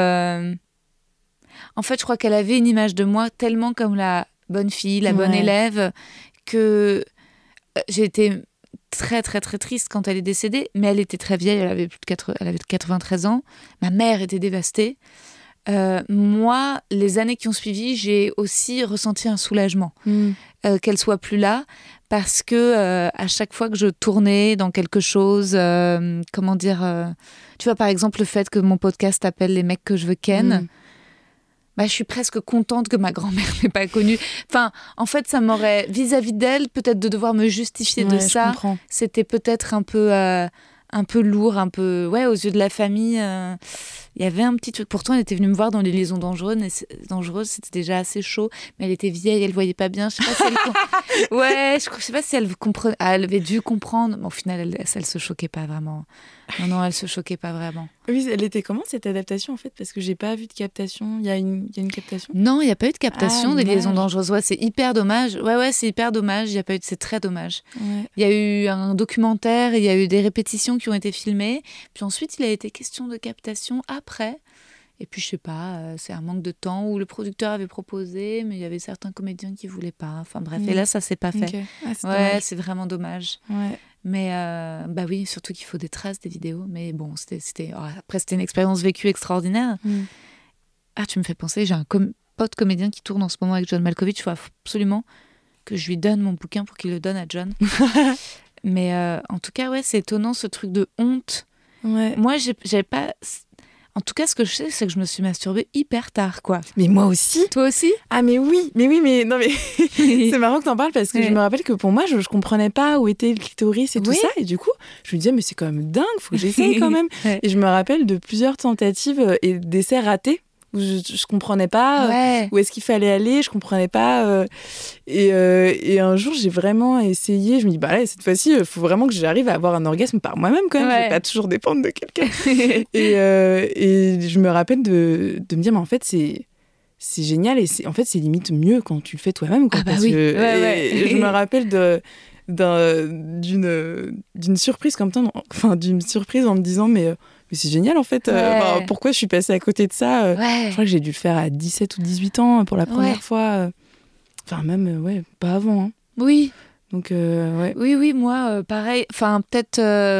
en fait je crois qu'elle avait une image de moi tellement comme la bonne fille, la bonne élève, que j'ai été très très très triste quand elle est décédée. Mais elle était très vieille, elle avait 93 ans, ma mère était dévastée. Moi, les années qui ont suivi, j'ai aussi ressenti un soulagement qu'elle soit plus là, parce que à chaque fois que je tournais dans quelque chose, tu vois, par exemple le fait que mon podcast s'appelle Les mecs que je veux ken, je suis presque contente que ma grand-mère n'ait pas connu. Enfin, en fait, ça m'aurait, vis-à-vis d'elle, peut-être de devoir me justifier de ça, c'était peut-être un peu lourd, un peu, aux yeux de la famille. Il y avait un petit truc. Pourtant, elle était venue me voir dans les liaisons dangereuses, c'était déjà assez chaud, mais elle était vieille, elle voyait pas bien. Je sais pas si elle je sais pas si elle comprenait. Elle avait dû comprendre. Mais au final, elle se choquait pas vraiment. Non, elle se choquait pas vraiment. Oui, elle était comment cette adaptation en fait? Parce que j'ai pas vu de captation. Il y a une captation? Non, il n'y a pas eu de captation des dommage. liaisons dangereuses. Ouais, c'est hyper dommage. Ouais, c'est hyper dommage. Il y a pas eu. C'est très dommage. Ouais. Il y a eu un documentaire, il y a eu des répétitions qui ont été filmées. Puis ensuite, il a été question de captation après. Et puis, je sais pas, c'est un manque de temps où le producteur avait proposé, mais il y avait certains comédiens qui voulaient pas. Enfin bref, et là, ça s'est pas fait. Okay. C'est ouais, dommage. c'est vraiment dommage. Ouais. Mais bah oui, surtout qu'il faut des traces des vidéos. Mais bon, après, c'était une expérience vécue extraordinaire. Ah, tu me fais penser, j'ai un pote comédien qui tourne en ce moment avec John Malkovich. Il faut absolument que je lui donne mon bouquin pour qu'il le donne à John. Mais en tout cas, ouais, c'est étonnant ce truc de honte. Ouais. Moi, j'avais pas... En tout cas, ce que je sais, c'est que je me suis masturbée hyper tard, quoi. Mais moi aussi. Toi aussi ? Ah mais oui, non mais c'est marrant que t'en parles parce que je me rappelle que pour moi, je comprenais pas où était le clitoris et tout ça, et du coup, je me disais mais c'est quand même dingue, faut que j'essaye quand même. Et je me rappelle de plusieurs tentatives et d'essais ratés où je comprenais pas où est-ce qu'il fallait aller, je comprenais pas. Et un jour, j'ai vraiment essayé. Je me dis, bah là, cette fois-ci, il faut vraiment que j'arrive à avoir un orgasme par moi-même quand même. Je vais pas toujours dépendre de quelqu'un. et je me rappelle de me dire, mais en fait, c'est génial et en fait, c'est limite mieux quand tu le fais toi-même. Quoi, parce que, et je me rappelle d'une surprise comme ça, d'une surprise en me disant, mais c'est génial en fait, pourquoi je suis passée à côté de ça Je crois que j'ai dû le faire à 17 ou 18 ans pour la première fois. Enfin, même, pas avant. Hein. Oui. Donc, ouais. Oui, moi, pareil. Enfin, peut-être...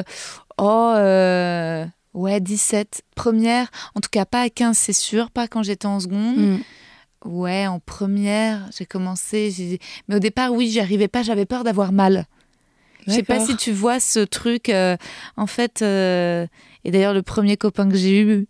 17. Première. En tout cas, pas à 15, c'est sûr. Pas quand j'étais en seconde. Ouais, en première, j'ai commencé... Mais au départ, oui, j'y arrivais pas. J'avais peur d'avoir mal. Je sais pas si tu vois ce truc. En fait... Et d'ailleurs, le premier copain que j'ai eu...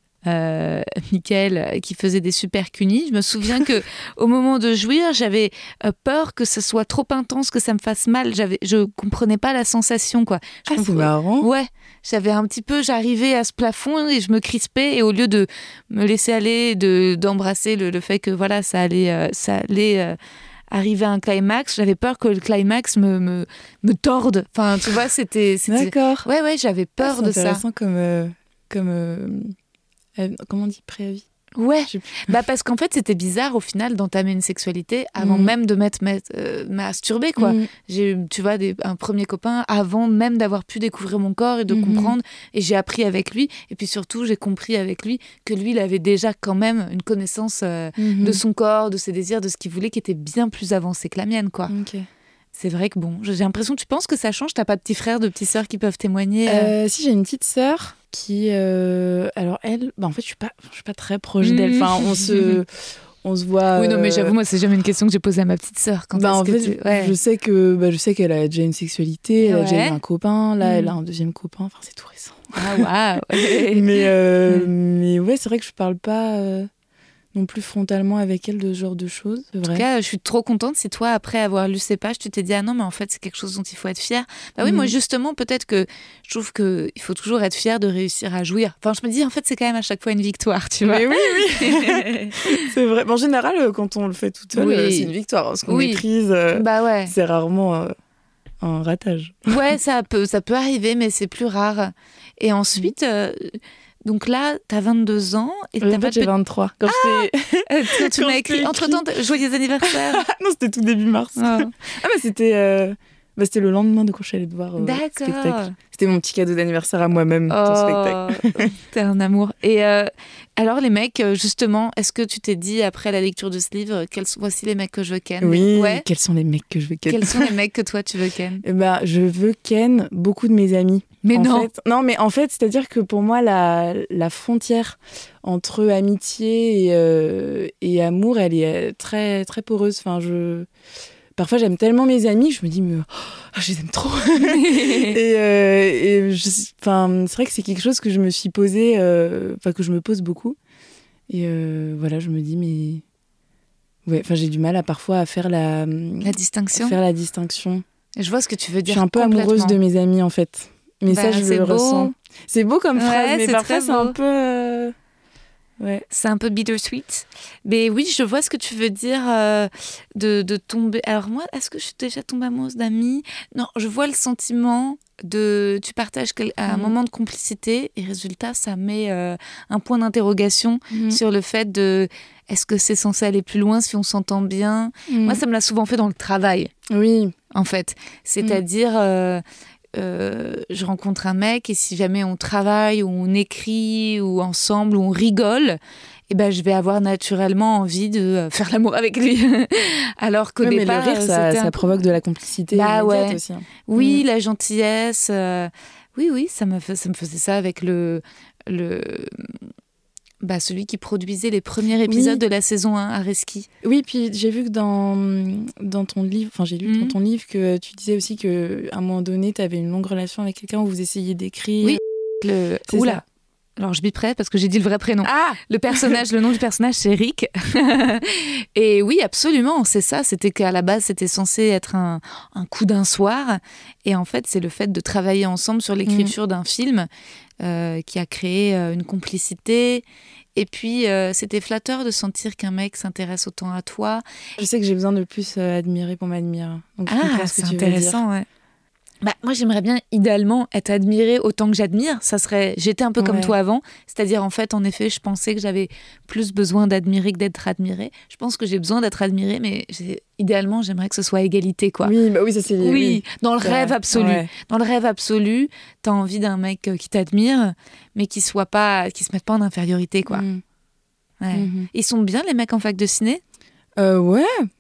Mickaël qui faisait des super cunis, je me souviens que au moment de jouir, j'avais peur que ce soit trop intense, que ça me fasse mal. Je comprenais pas la sensation, quoi. C'est marrant. Ouais, j'arrivais à ce plafond et je me crispais, et au lieu de me laisser aller, d'embrasser le fait que voilà, ça allait arriver à un climax, j'avais peur que le climax me torde. Enfin, tu vois, c'était... D'accord. Ouais, j'avais peur de ça. C'est intéressant comme comment on dit, préavis? Ouais, parce qu'en fait, c'était bizarre au final d'entamer une sexualité avant même de m'être masturbée, quoi. J'ai eu, tu vois, un premier copain avant même d'avoir pu découvrir mon corps et de comprendre. Et j'ai appris avec lui. Et puis surtout, j'ai compris avec lui que lui, il avait déjà quand même une connaissance de son corps, de ses désirs, de ce qu'il voulait, qui était bien plus avancée que la mienne, quoi. Ok. C'est vrai que bon, j'ai l'impression, tu penses que ça change? T'as pas de petits frères, de petites sœurs qui peuvent témoigner? Si, j'ai une petite sœur qui, alors elle, en fait, je suis pas très proche d'elle. Enfin, on se voit. Oui, non, mais j'avoue, moi, c'est jamais une question que j'ai posée à ma petite sœur. Je sais qu'elle a déjà une sexualité, elle a déjà eu un copain. Là, elle a un deuxième copain. Enfin, c'est tout récent. Ah waouh. mais ouais, c'est vrai que je parle pas non plus frontalement avec elle de ce genre de choses. C'est vrai. En tout cas, je suis trop contente si toi, après avoir lu ces pages, tu t'es dit ah non, mais en fait, c'est quelque chose dont il faut être fier. Bah oui, moi justement, peut-être que je trouve qu'il faut toujours être fier de réussir à jouir. Enfin, je me dis en fait, c'est quand même à chaque fois une victoire, tu vois. Mais oui. C'est vrai. En général, quand on le fait toute seule, c'est une victoire. Parce qu'on maîtrise, c'est rarement un ratage. Ouais, ça peut arriver, mais c'est plus rare. Et ensuite... Donc là, t'as 22 ans. Et en fait, j'ai 23. Quand tu m'as écrit. Entre-temps, joyeux anniversaire. Non, c'était tout début mars. Ah, mais c'était le lendemain de quand je suis allée te voir au spectacle. C'était mon petit cadeau d'anniversaire à moi-même, ton spectacle. T'es un amour. Et alors, les mecs, justement, est-ce que tu t'es dit, après la lecture de ce livre, voici les mecs que je veux ken? Oui, quels sont les mecs que je veux ken? Quels sont les mecs que toi, tu veux ken? Je veux ken beaucoup de mes amis. Mais non. Mais en fait, c'est-à-dire que pour moi, la frontière entre amitié et amour, elle est très, très poreuse. Enfin, parfois, j'aime tellement mes amis, je me dis, mais je les aime trop. C'est vrai que c'est quelque chose que je me suis posé, que je me pose beaucoup. Et voilà, je me dis, mais... Ouais, j'ai du mal parfois à faire la distinction. Faire la distinction. Et je vois ce que tu veux dire. Je suis un peu amoureuse de mes amis, en fait. Mais ça, je le ressens. C'est beau comme phrase, mais parfois, c'est un peu... Ouais. C'est un peu bittersweet. Mais oui, je vois ce que tu veux dire de tomber. Alors moi, est-ce que je suis déjà tombée amoureuse d'amis ? Non, je vois le sentiment de tu partages un moment de complicité et résultat, ça met un point d'interrogation sur le fait de est-ce que c'est censé aller plus loin si on s'entend bien ? Moi, ça me l'a souvent fait dans le travail. Oui. En fait, c'est-à-dire je rencontre un mec et si jamais on travaille ou on écrit ou ensemble ou on rigole, eh ben, je vais avoir naturellement envie de faire l'amour avec lui. Alors qu'au départ... Mais le rire, ça provoque de la complicité immédiate aussi. Oui, la gentillesse. Oui, ça me faisait ça avec celui qui produisait les premiers épisodes de la saison 1 à Reski. Oui, puis j'ai vu que dans ton livre, dans ton livre que tu disais aussi qu'à un moment donné, tu avais une longue relation avec quelqu'un où vous essayiez d'écrire. Oui, Oula. Ça. Alors, je biperai parce que j'ai dit le vrai prénom. Ah le nom du personnage, c'est Rick. Et oui, absolument, c'est ça. C'était qu'à la base, c'était censé être un coup d'un soir. Et en fait, c'est le fait de travailler ensemble sur l'écriture d'un film qui a créé une complicité. Et puis, c'était flatteur de sentir qu'un mec s'intéresse autant à toi. Je sais que j'ai besoin de plus admirer pour m'admirer. Donc, c'est intéressant, ouais. Moi, j'aimerais bien, idéalement, être admirée autant que j'admire. J'étais un peu comme toi avant. C'est-à-dire, en fait, en effet, je pensais que j'avais plus besoin d'admirer que d'être admirée. Je pense que j'ai besoin d'être admirée, mais idéalement, j'aimerais que ce soit égalité, quoi. Oui, ça c'est... Oui, dans le rêve absolu. Ouais. Dans le rêve absolu, t'as envie d'un mec qui t'admire, mais qui se mette pas en infériorité, quoi. Ouais. Ils sont bien, les mecs en fac de ciné ? Ouais.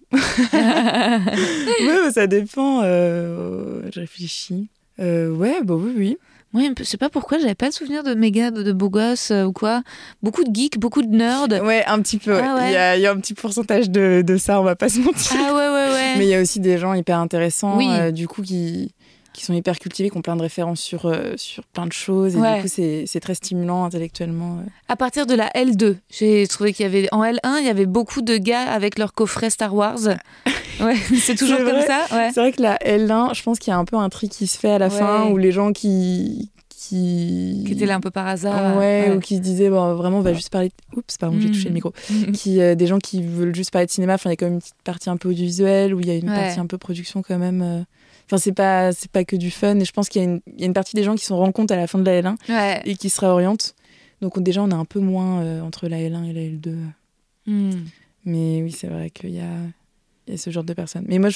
Ouais, ça dépend. Je réfléchis. Oui. Ouais, je sais pas pourquoi, j'avais pas le souvenir de méga de beaux gosses ou quoi. Beaucoup de geeks, beaucoup de nerds. Ouais, un petit peu. Il y a un petit pourcentage de ça, on va pas se mentir. Ah ouais. Mais il y a aussi des gens hyper intéressants, du coup, qui sont hyper cultivés, qui ont plein de références sur plein de choses. Et du coup, c'est très stimulant intellectuellement. À partir de la L2, j'ai trouvé qu'il y avait... En L1, il y avait beaucoup de gars avec leur coffret Star Wars. Ouais, c'est toujours comme ça. Ouais. C'est vrai que la L1, je pense qu'il y a un peu un tri qui se fait à la fin, où les gens qui étaient là un peu par hasard. Ou qui se disaient, vraiment, on va juste parler... Oups, pardon, j'ai touché le micro. Des gens qui veulent juste parler de cinéma. Enfin, il y a quand même une petite partie un peu audiovisuelle, où il y a une partie un peu production quand même... Enfin, c'est pas que du fun. Et je pense qu'il y a une partie des gens qui se rendent compte à la fin de la L1 et qui se réorientent. Donc déjà, on est un peu moins entre la L1 et la L2. Mais oui, c'est vrai qu'il y a ce genre de personnes. Mais moi,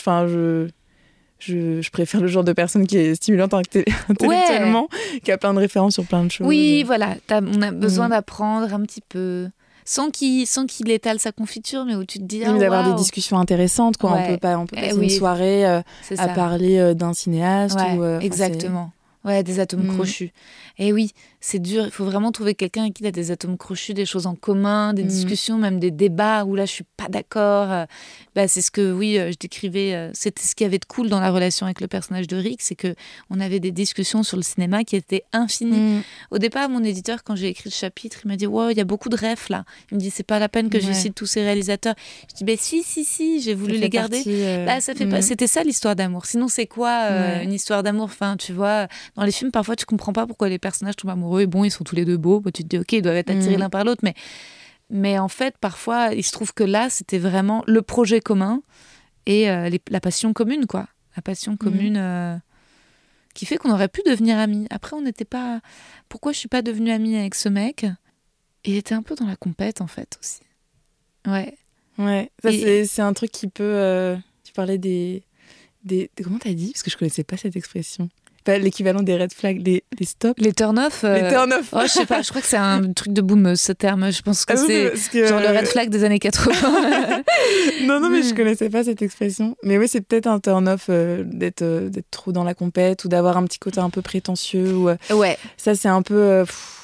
je préfère le genre de personne qui est stimulante intellectuellement, qui a plein de références sur plein de choses. Oui, voilà. On a besoin d'apprendre un petit peu... Sans qu'il étale sa confiture, mais où tu te dis... d'avoir des discussions intéressantes, quoi. On peut pas passer une soirée à parler d'un cinéaste. Exactement. Ouais, des atomes crochus. Et oui, c'est dur. Il faut vraiment trouver quelqu'un avec qui il a des atomes crochus, des choses en commun, des discussions, même des débats où là, je suis pas d'accord. C'est ce que, je décrivais. C'était ce qu'il y avait de cool dans la relation avec le personnage de Rick, c'est que on avait des discussions sur le cinéma qui étaient infinies. Au départ, mon éditeur, quand j'ai écrit le chapitre, il m'a dit il y a beaucoup de refs là. Il me dit c'est pas la peine que je cite tous ces réalisateurs. Je dis si, j'ai voulu les garder. Ça fait pas. C'était ça l'histoire d'amour. Sinon, c'est quoi une histoire d'amour ? Enfin, tu vois. Dans les films, parfois, tu comprends pas pourquoi les personnages tombent amoureux. Et bon, ils sont tous les deux beaux. Tu te dis, ok, ils doivent être attirés l'un par l'autre. Mais en fait, parfois, il se trouve que là, c'était vraiment le projet commun et la passion commune, quoi. La passion commune qui fait qu'on aurait pu devenir amis. Après, on n'était pas... Pourquoi je suis pas devenue amie avec ce mec ? Il était un peu dans la compète, en fait, aussi. Ouais. Ouais. Ça, c'est un truc qui peut... Tu parlais des... Comment t'as dit ? Parce que je connaissais pas cette expression. L'équivalent des red flags, les stops. Les turn-off. Les turn-off. Je sais pas, je crois que c'est un truc de boomeuse, ce terme. Je pense que c'est genre le red flag des années 80. non, mais je connaissais pas cette expression. Mais oui, c'est peut-être un turn-off d'être trop dans la compète ou d'avoir un petit côté un peu prétentieux. Ça, c'est un peu...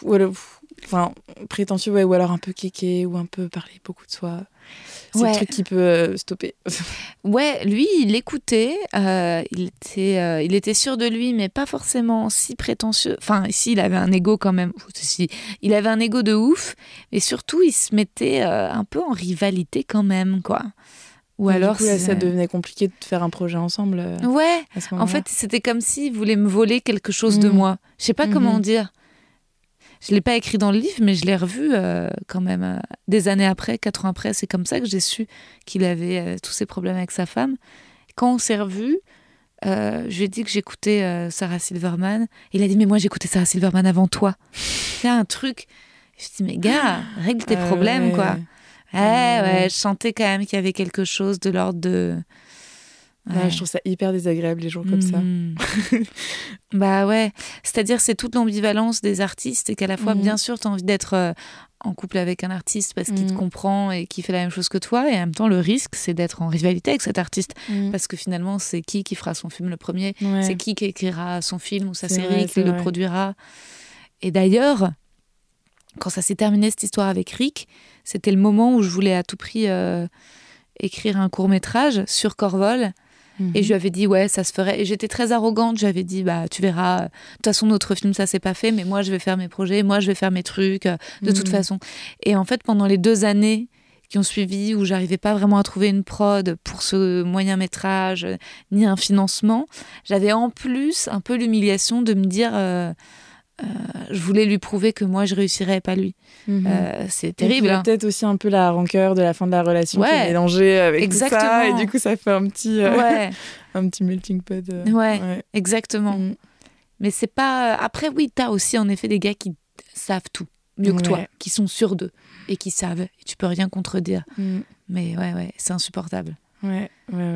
prétentieux, ou alors un peu kéké, ou un peu parler beaucoup de soi. C'est le truc qui peut stopper. Lui, il écoutait. Il était sûr de lui, mais pas forcément si prétentieux. Enfin, ici, il avait un ego quand même. Il avait un ego de ouf. Et surtout, il se mettait un peu en rivalité quand même, quoi. Ou alors, du coup, là, ça devenait compliqué de faire un projet ensemble. En fait, c'était comme s'il voulait me voler quelque chose de moi. Je sais pas comment dire. Je l'ai pas écrit dans le livre, mais je l'ai revu quand même des années après, 4 ans après. C'est comme ça que j'ai su qu'il avait tous ces problèmes avec sa femme. Quand on s'est revus, je lui ai dit que j'écoutais Sarah Silverman. Il a dit, mais moi j'écoutais Sarah Silverman avant toi. C'est un truc. Je me dis, mais gars, règle tes problèmes, quoi. Ouais, je sentais quand même qu'il y avait quelque chose de l'ordre de... Ouais. Je trouve ça hyper désagréable, les gens comme ça. Bah ouais, c'est-à-dire c'est toute l'ambivalence des artistes et qu'à la fois, bien sûr, tu as envie d'être en couple avec un artiste parce qu'il te comprend et qu'il fait la même chose que toi, et en même temps, le risque, c'est d'être en rivalité avec cet artiste parce que finalement, c'est qui fera son film le premier, c'est qui écrira son film ou sa série, qui le produira. Et d'ailleurs, quand ça s'est terminé, cette histoire avec Rick, c'était le moment où je voulais à tout prix écrire un court-métrage sur Corvol. Et je lui avais dit, ouais, ça se ferait. Et j'étais très arrogante. J'avais dit, bah, tu verras. De toute façon, notre film, ça s'est pas fait. Mais moi, je vais faire mes projets. Moi, je vais faire mes trucs. De toute façon. Et en fait, pendant les 2 années qui ont suivi, où j'arrivais pas vraiment à trouver une prod pour ce moyen-métrage, ni un financement, j'avais en plus un peu l'humiliation de me dire... je voulais lui prouver que moi je réussirais et pas lui. C'est terrible. Et peut-être aussi un peu la rancœur de la fin de la relation qui est mélangée avec tout ça, et du coup ça fait un petit un petit melting pot. Exactement. Mais c'est pas. Après oui, t'as aussi en effet des gars qui savent tout mieux que toi, qui sont sûrs d'eux et qui savent. Et tu peux rien contredire. Mais c'est insupportable. Ouais.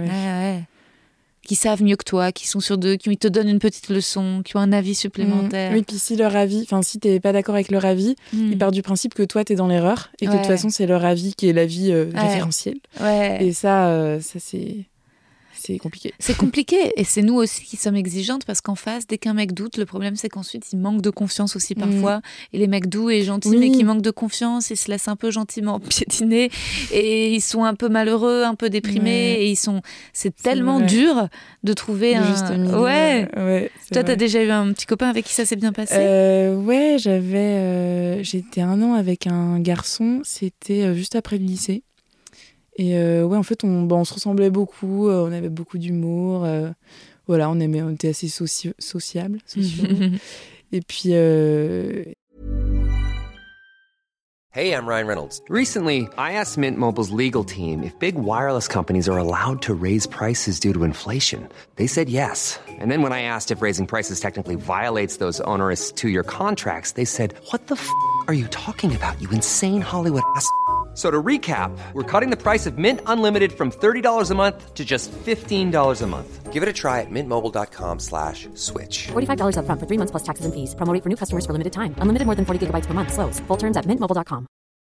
Qui savent mieux que toi, qui sont sûrs d'eux, qui te donnent une petite leçon, qui ont un avis supplémentaire. Oui, puis si leur avis, si t'es pas d'accord avec leur avis, ils partent du principe que toi t'es dans l'erreur et que de toute façon c'est leur avis qui est l'avis référentiel. Et ça c'est compliqué. C'est compliqué, et c'est nous aussi qui sommes exigeantes, parce qu'en face, dès qu'un mec doute, le problème c'est qu'ensuite il manque de confiance aussi parfois, et les mecs doux et gentils mais qui manquent de confiance, ils se laissent un peu gentiment piétiner, et ils sont un peu malheureux, un peu déprimés, et c'est tellement dur de trouver un juste milieu. Toi t'as déjà eu un petit copain avec qui ça s'est bien passé? J'étais 1 an avec un garçon, c'était juste après le lycée. Et en fait, on se ressemblait beaucoup, on avait beaucoup d'humour, on était assez sociables. Et puis... Hey, I'm Ryan Reynolds. Recently, I asked Mint Mobile's legal team if big wireless companies are allowed to raise prices due to inflation. They said yes. And then when I asked if raising prices technically violates those onerous 2-year contracts, they said, what the f*** are you talking about, you insane Hollywood ass f- So to recap, we're cutting the price of Mint Unlimited from $30 a month to just $15 a month. Give it a try at mintmobile.com/switch. $45 up front for 3 months plus taxes and fees. Promo rate for new customers for limited time. Unlimited more than 40 gigabytes per month. Slows full terms at mintmobile.com.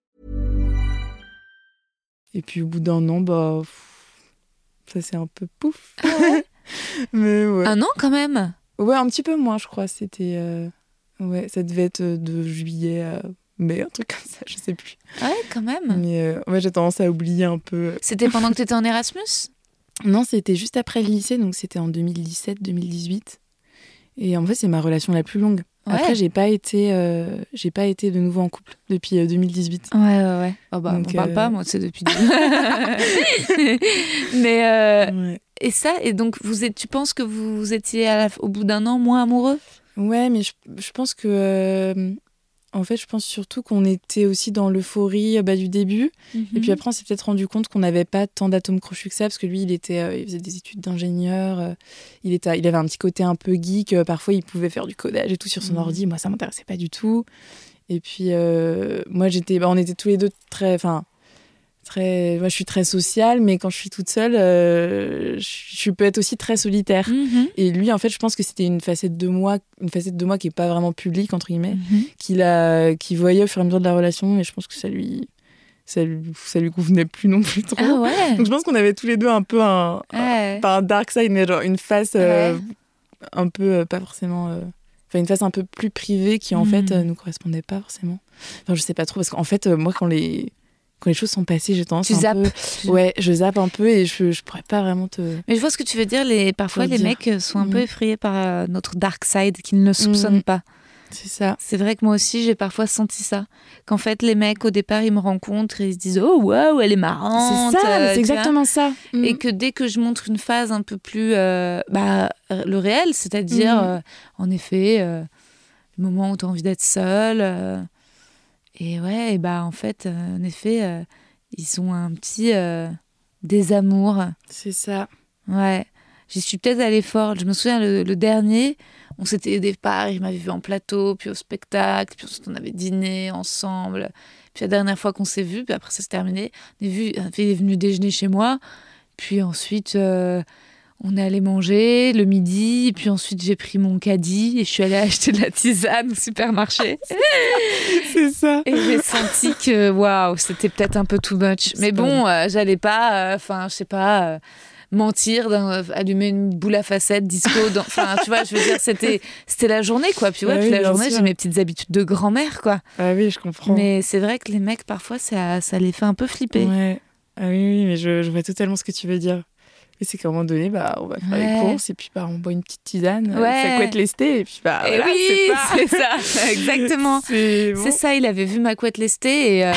Et puis au bout d'1 an, ça c'est un peu pouf. Mais 1 an quand même. Ouais, un petit peu moins, je crois. C'était... ça devait être de juillet à... mai, un truc comme ça, je sais plus. Ouais, quand même. Mais j'ai tendance à oublier un peu. C'était pendant que tu étais en Erasmus? Non, c'était juste après le lycée, donc c'était en 2017-2018. Et en fait, c'est ma relation la plus longue. Après, j'ai pas été de nouveau en couple depuis 2018. Ouais. Oh bah, donc, on parle pas, moi, c'est depuis... Mais... Et ça, et donc, tu penses que vous étiez au bout d'1 an moins amoureux? Ouais, mais je pense que... En fait, je pense surtout qu'on était aussi dans l'euphorie du début. Et puis après, on s'est peut-être rendu compte qu'on n'avait pas tant d'atomes crochus que ça, parce que lui, il faisait des études d'ingénieur. Il avait un petit côté un peu geek. Parfois, il pouvait faire du codage et tout sur son ordi. Moi, ça m'intéressait pas du tout. Et puis, moi, on était tous les deux très... Moi, je suis très sociale, mais quand je suis toute seule, je peux être aussi très solitaire. Et lui, en fait, je pense que c'était une facette de moi qui est pas vraiment publique, entre guillemets, qu'il voyait au fur et à mesure de la relation, et je pense que ça lui convenait plus non plus trop. Ah ouais. Donc je pense qu'on avait tous les deux un peu pas un dark side, mais genre une face un peu pas forcément... une face un peu plus privée qui, en fait, nous correspondait pas forcément. Enfin, je sais pas trop, parce qu'en fait, moi, quand les choses sont passées, j'ai tendance je zappe un peu et je pourrais pas vraiment te... Mais je vois ce que tu veux dire. Parfois, les mecs sont un peu effrayés par notre dark side qu'ils ne soupçonnent pas. C'est ça. C'est vrai que moi aussi, j'ai parfois senti ça. Qu'en fait, les mecs, au départ, ils me rencontrent et ils se disent « Oh, waouh, elle est marrante !» C'est ça, c'est exactement ça. Et que dès que je montre une phase un peu plus... le réel, c'est-à-dire, en effet... moments où tu as envie d'être seule. Et ouais, et bah, en fait, en effet, ils sont un petit désamour. C'est ça. Ouais. J'y suis peut-être allée fort. Je me souviens, le dernier, on s'était aidé par, il m'avait vu en plateau, puis au spectacle, puis ensuite on avait dîné ensemble. Puis la dernière fois qu'on s'est vus, puis après ça s'est terminé, il est venu déjeuner chez moi. Puis ensuite, on est allé manger le midi. Puis ensuite, j'ai pris mon caddie et je suis allée acheter de la tisane au supermarché. C'est ça. Et j'ai senti que, waouh, c'était peut-être un peu too much. Mais bon, j'allais pas, je sais pas... mentir, allumer une boule à facettes, disco, enfin, tu vois, je veux dire, c'était la journée, quoi. Puis ouais, puis la journée, j'ai mes petites habitudes de grand-mère, quoi. Ah oui, je comprends. Mais c'est vrai que les mecs, parfois, ça les fait un peu flipper. Ouais. Ah oui, mais je vois totalement ce que tu veux dire. Et c'est qu'à un moment donné, on va faire les courses et puis on boit une petite tisane, ça couette lestée et puis voilà, oui, c'est ça, exactement. C'est ça, il avait vu ma couette lestée et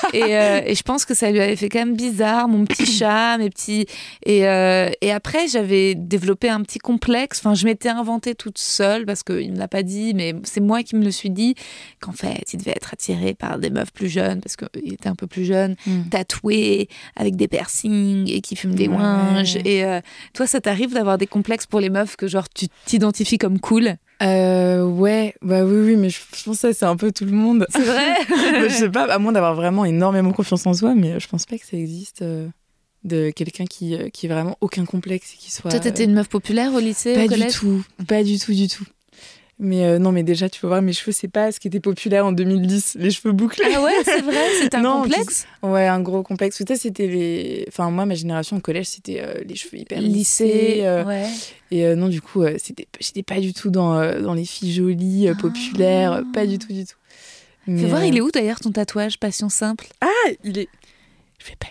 je pense que ça lui avait fait quand même bizarre, mon petit chat, mes petits... Et après, j'avais développé un petit complexe, enfin, je m'étais inventée toute seule parce qu'il ne me l'a pas dit, mais c'est moi qui me le suis dit, qu'en fait, il devait être attiré par des meufs plus jeunes parce qu'il était un peu plus jeune, tatoué, avec des piercings et qui fument des ouinges. Et toi, ça t'arrive d'avoir des complexes pour les meufs que genre tu t'identifies comme cool? Ouais, oui, mais je pense que ça, c'est un peu tout le monde. C'est vrai. Je sais pas, à moins d'avoir vraiment énormément confiance en soi, mais je pense pas que ça existe de quelqu'un qui ait vraiment aucun complexe et qui soit... Toi, t'étais une meuf populaire au lycée, au collège? Pas du tout. Mais non, mais déjà, tu peux voir, mes cheveux, c'est pas ce qui était populaire en 2010, les cheveux bouclés. Ah ouais, c'est vrai, c'est un complexe? Ouais, un gros complexe. Peut-être c'était les... Enfin, moi, ma génération au collège, c'était les cheveux hyper lycée. Ouais. Et non, du coup, j'étais pas du tout dans les filles jolies, populaires, pas du tout. Mais, fais voir, il est où d'ailleurs ton tatouage Passion Simple? Ah, il est... Je vais pas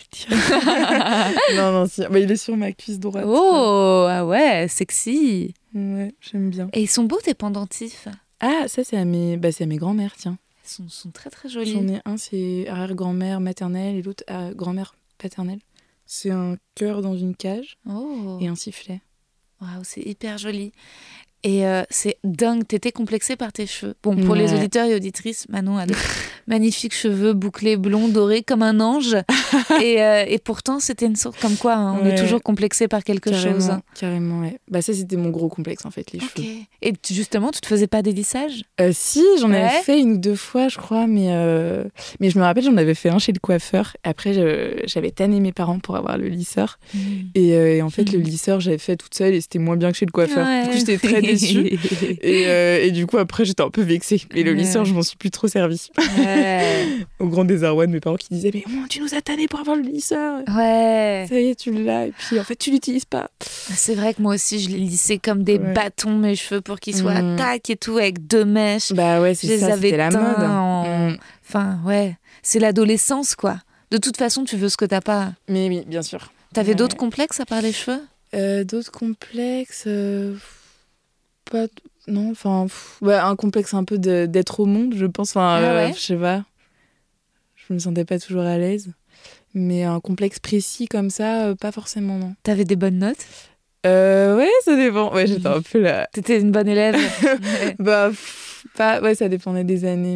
le dire. non, si. Il est sur ma cuisse droite. Oh, ah ouais, sexy. Ouais, j'aime bien. Et ils sont beaux tes pendentifs? Ah, ça c'est à mes grand-mères, tiens. Ils sont très très jolis. J'en ai un, c'est arrière-grand-mère maternelle et l'autre grand-mère paternelle. C'est un cœur dans une cage et un sifflet. Waouh, c'est hyper joli. Et c'est dingue, t'étais complexée par tes cheveux. Bon, pour les auditeurs et auditrices, Manon a des magnifiques cheveux bouclés, blonds, dorés, comme un ange. Et pourtant, c'était une sorte comme quoi, on est toujours complexé par quelque chose. Carrément, ouais. Ça, c'était mon gros complexe, en fait, les cheveux. Et justement, tu te faisais pas des lissages? Si, j'en avais fait 1 ou 2 fois, je crois, mais je me rappelle, j'en avais fait un chez le coiffeur. Après, j'avais tanné mes parents pour avoir le lisseur. Et en fait, le lisseur, j'avais fait toute seule et c'était moins bien que chez le coiffeur. Du coup, j'étais très déçue. Et du coup, après, j'étais un peu vexée. Et le lisseur, je m'en suis plus trop servi. Au grand désarroi de mes parents qui disaient « Mais tu nous as tanné pour avoir le lisseur. Ouais. Ça y est, tu l'as. Et puis, en fait, tu l'utilises pas. » C'est vrai que moi aussi, je les lissais comme des bâtons, mes cheveux, pour qu'ils soient tac et tout, avec 2 mèches. Ouais, c'est ça, c'était la mode. Enfin, ouais. C'est l'adolescence, quoi. De toute façon, tu veux ce que t'as pas. Mais oui, bien sûr. T'avais d'autres complexes à part les cheveux? D'autres complexes... Pas... Non, enfin... un complexe un peu d'être au monde, je pense. Enfin, je sais pas. Je me sentais pas toujours à l'aise. Mais un complexe précis comme ça, pas forcément, non. T'avais des bonnes notes? Ouais, ça dépend. Ouais, j'étais un peu là... T'étais une bonne élève? Ouais, ça dépendait des années,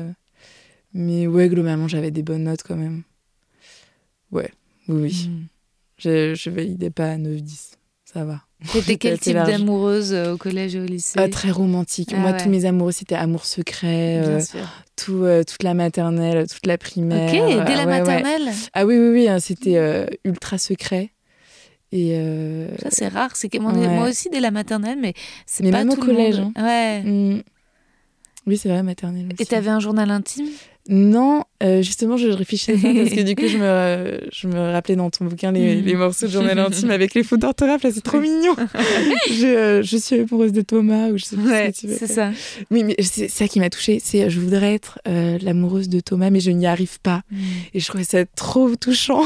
mais ouais, globalement, j'avais des bonnes notes quand même. Ouais, oui. Je validais pas à 9-10. Ça va. T'étais quel type d'amoureuse au collège et au lycée? Très romantique. Moi, tous mes amoureux, c'était amour secret. Bien sûr. Toute la maternelle, toute la primaire. Ok, dès la maternelle? Ah oui, c'était ultra secret. Et ça, c'est rare. C'est que moi aussi, dès la maternelle, mais c'est pas même tout au collège. Le monde. Ouais. Oui, c'est vrai, maternelle aussi. Et t'avais un journal intime? Non, justement, je réfléchissais à ça parce que du coup, je me rappelais dans ton bouquin les morceaux de journal intime avec les fautes d'orthographe. Là, c'est trop mignon. Je suis amoureuse de Thomas ou je sais plus ce que tu veux. C'est ça. Oui, mais c'est ça qui m'a touchée. C'est je voudrais être l'amoureuse de Thomas, mais je n'y arrive pas. Et je trouvais ça trop touchant.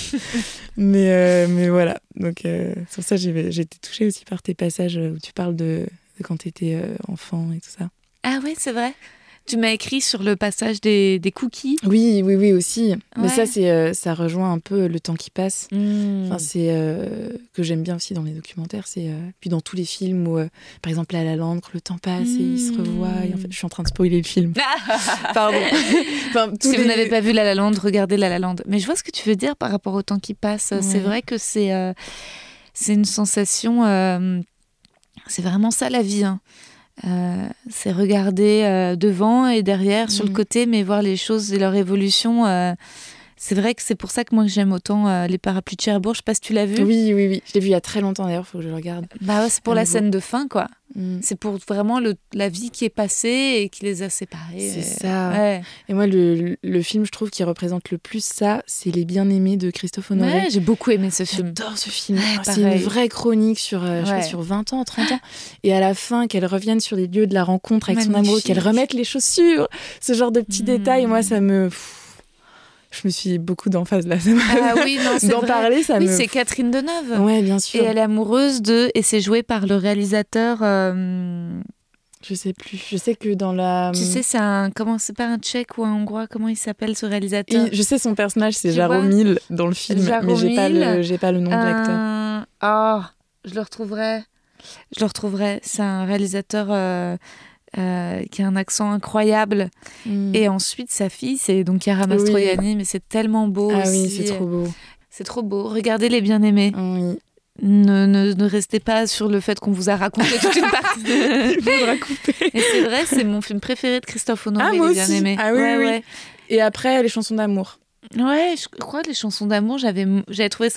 mais voilà. Donc, sur ça, j'ai été touchée aussi par tes passages où tu parles de quand tu étais enfant et tout ça. Ah ouais, c'est vrai. Tu m'as écrit sur le passage des cookies. Oui, aussi. Ouais. Mais ça, ça rejoint un peu le temps qui passe. Enfin, c'est que j'aime bien aussi dans les documentaires. Puis dans tous les films où, par exemple, La La Land, le temps passe et ils se revoient. Et en fait, je suis en train de spoiler le film. Pardon. Enfin, si vous n'avez pas vu La La Land, regardez La La Land. Mais je vois ce que tu veux dire par rapport au temps qui passe. Ouais. C'est vrai que c'est une sensation... c'est vraiment ça la vie, hein. C'est regarder devant et derrière, sur le côté, mais voir les choses et leur évolution. C'est vrai que c'est pour ça que moi j'aime autant Les Parapluies de Cherbourg. Je sais pas si tu l'as vu. Oui. Je l'ai vu il y a très longtemps d'ailleurs, il faut que je le regarde. Bah ouais, c'est pour la scène de fin, quoi. C'est pour vraiment la vie qui est passée et qui les a séparés. C'est ça. Ouais. Et moi, le film, je trouve, qui représente le plus ça, c'est Les Bien-Aimés de Christophe Honoré. Ouais, j'ai beaucoup aimé ce film. J'adore ce film. C'est une vraie chronique sur, je sais pas, sur 20 ans, 30 ans. Et à la fin, qu'elle revienne sur les lieux de la rencontre avec son amoureux, qu'elle remette les chaussures, ce genre de petits détails, moi, ça me... Je me suis beaucoup d'emphase là. D'en parler, ça me... Oui, c'est Catherine Deneuve. Ouais, bien sûr. Et elle est amoureuse de... Et c'est joué par le réalisateur... Je sais plus. Je sais que dans la... Tu sais, c'est pas un Tchèque ou un Hongrois. Comment il s'appelle, ce réalisateur? Je sais, son personnage, c'est Jaromil dans le film. Mais j'ai pas le nom de l'acteur. Je le retrouverai. C'est un réalisateur... qui a un accent incroyable. Et ensuite, sa fille, c'est donc Chiara Mastroianni, mais c'est tellement beau aussi. Oui, c'est trop beau. C'est trop beau. Regardez Les Bien-Aimés. Oui. Ne restez pas sur le fait qu'on vous a raconté toute une partie. Il faudra couper. Et c'est vrai, c'est mon film préféré de Christophe Honoré, moi Les Bien-Aimés. Oui. Et après, les chansons d'amour. Ouais, je crois que les chansons d'amour, j'avais trouvé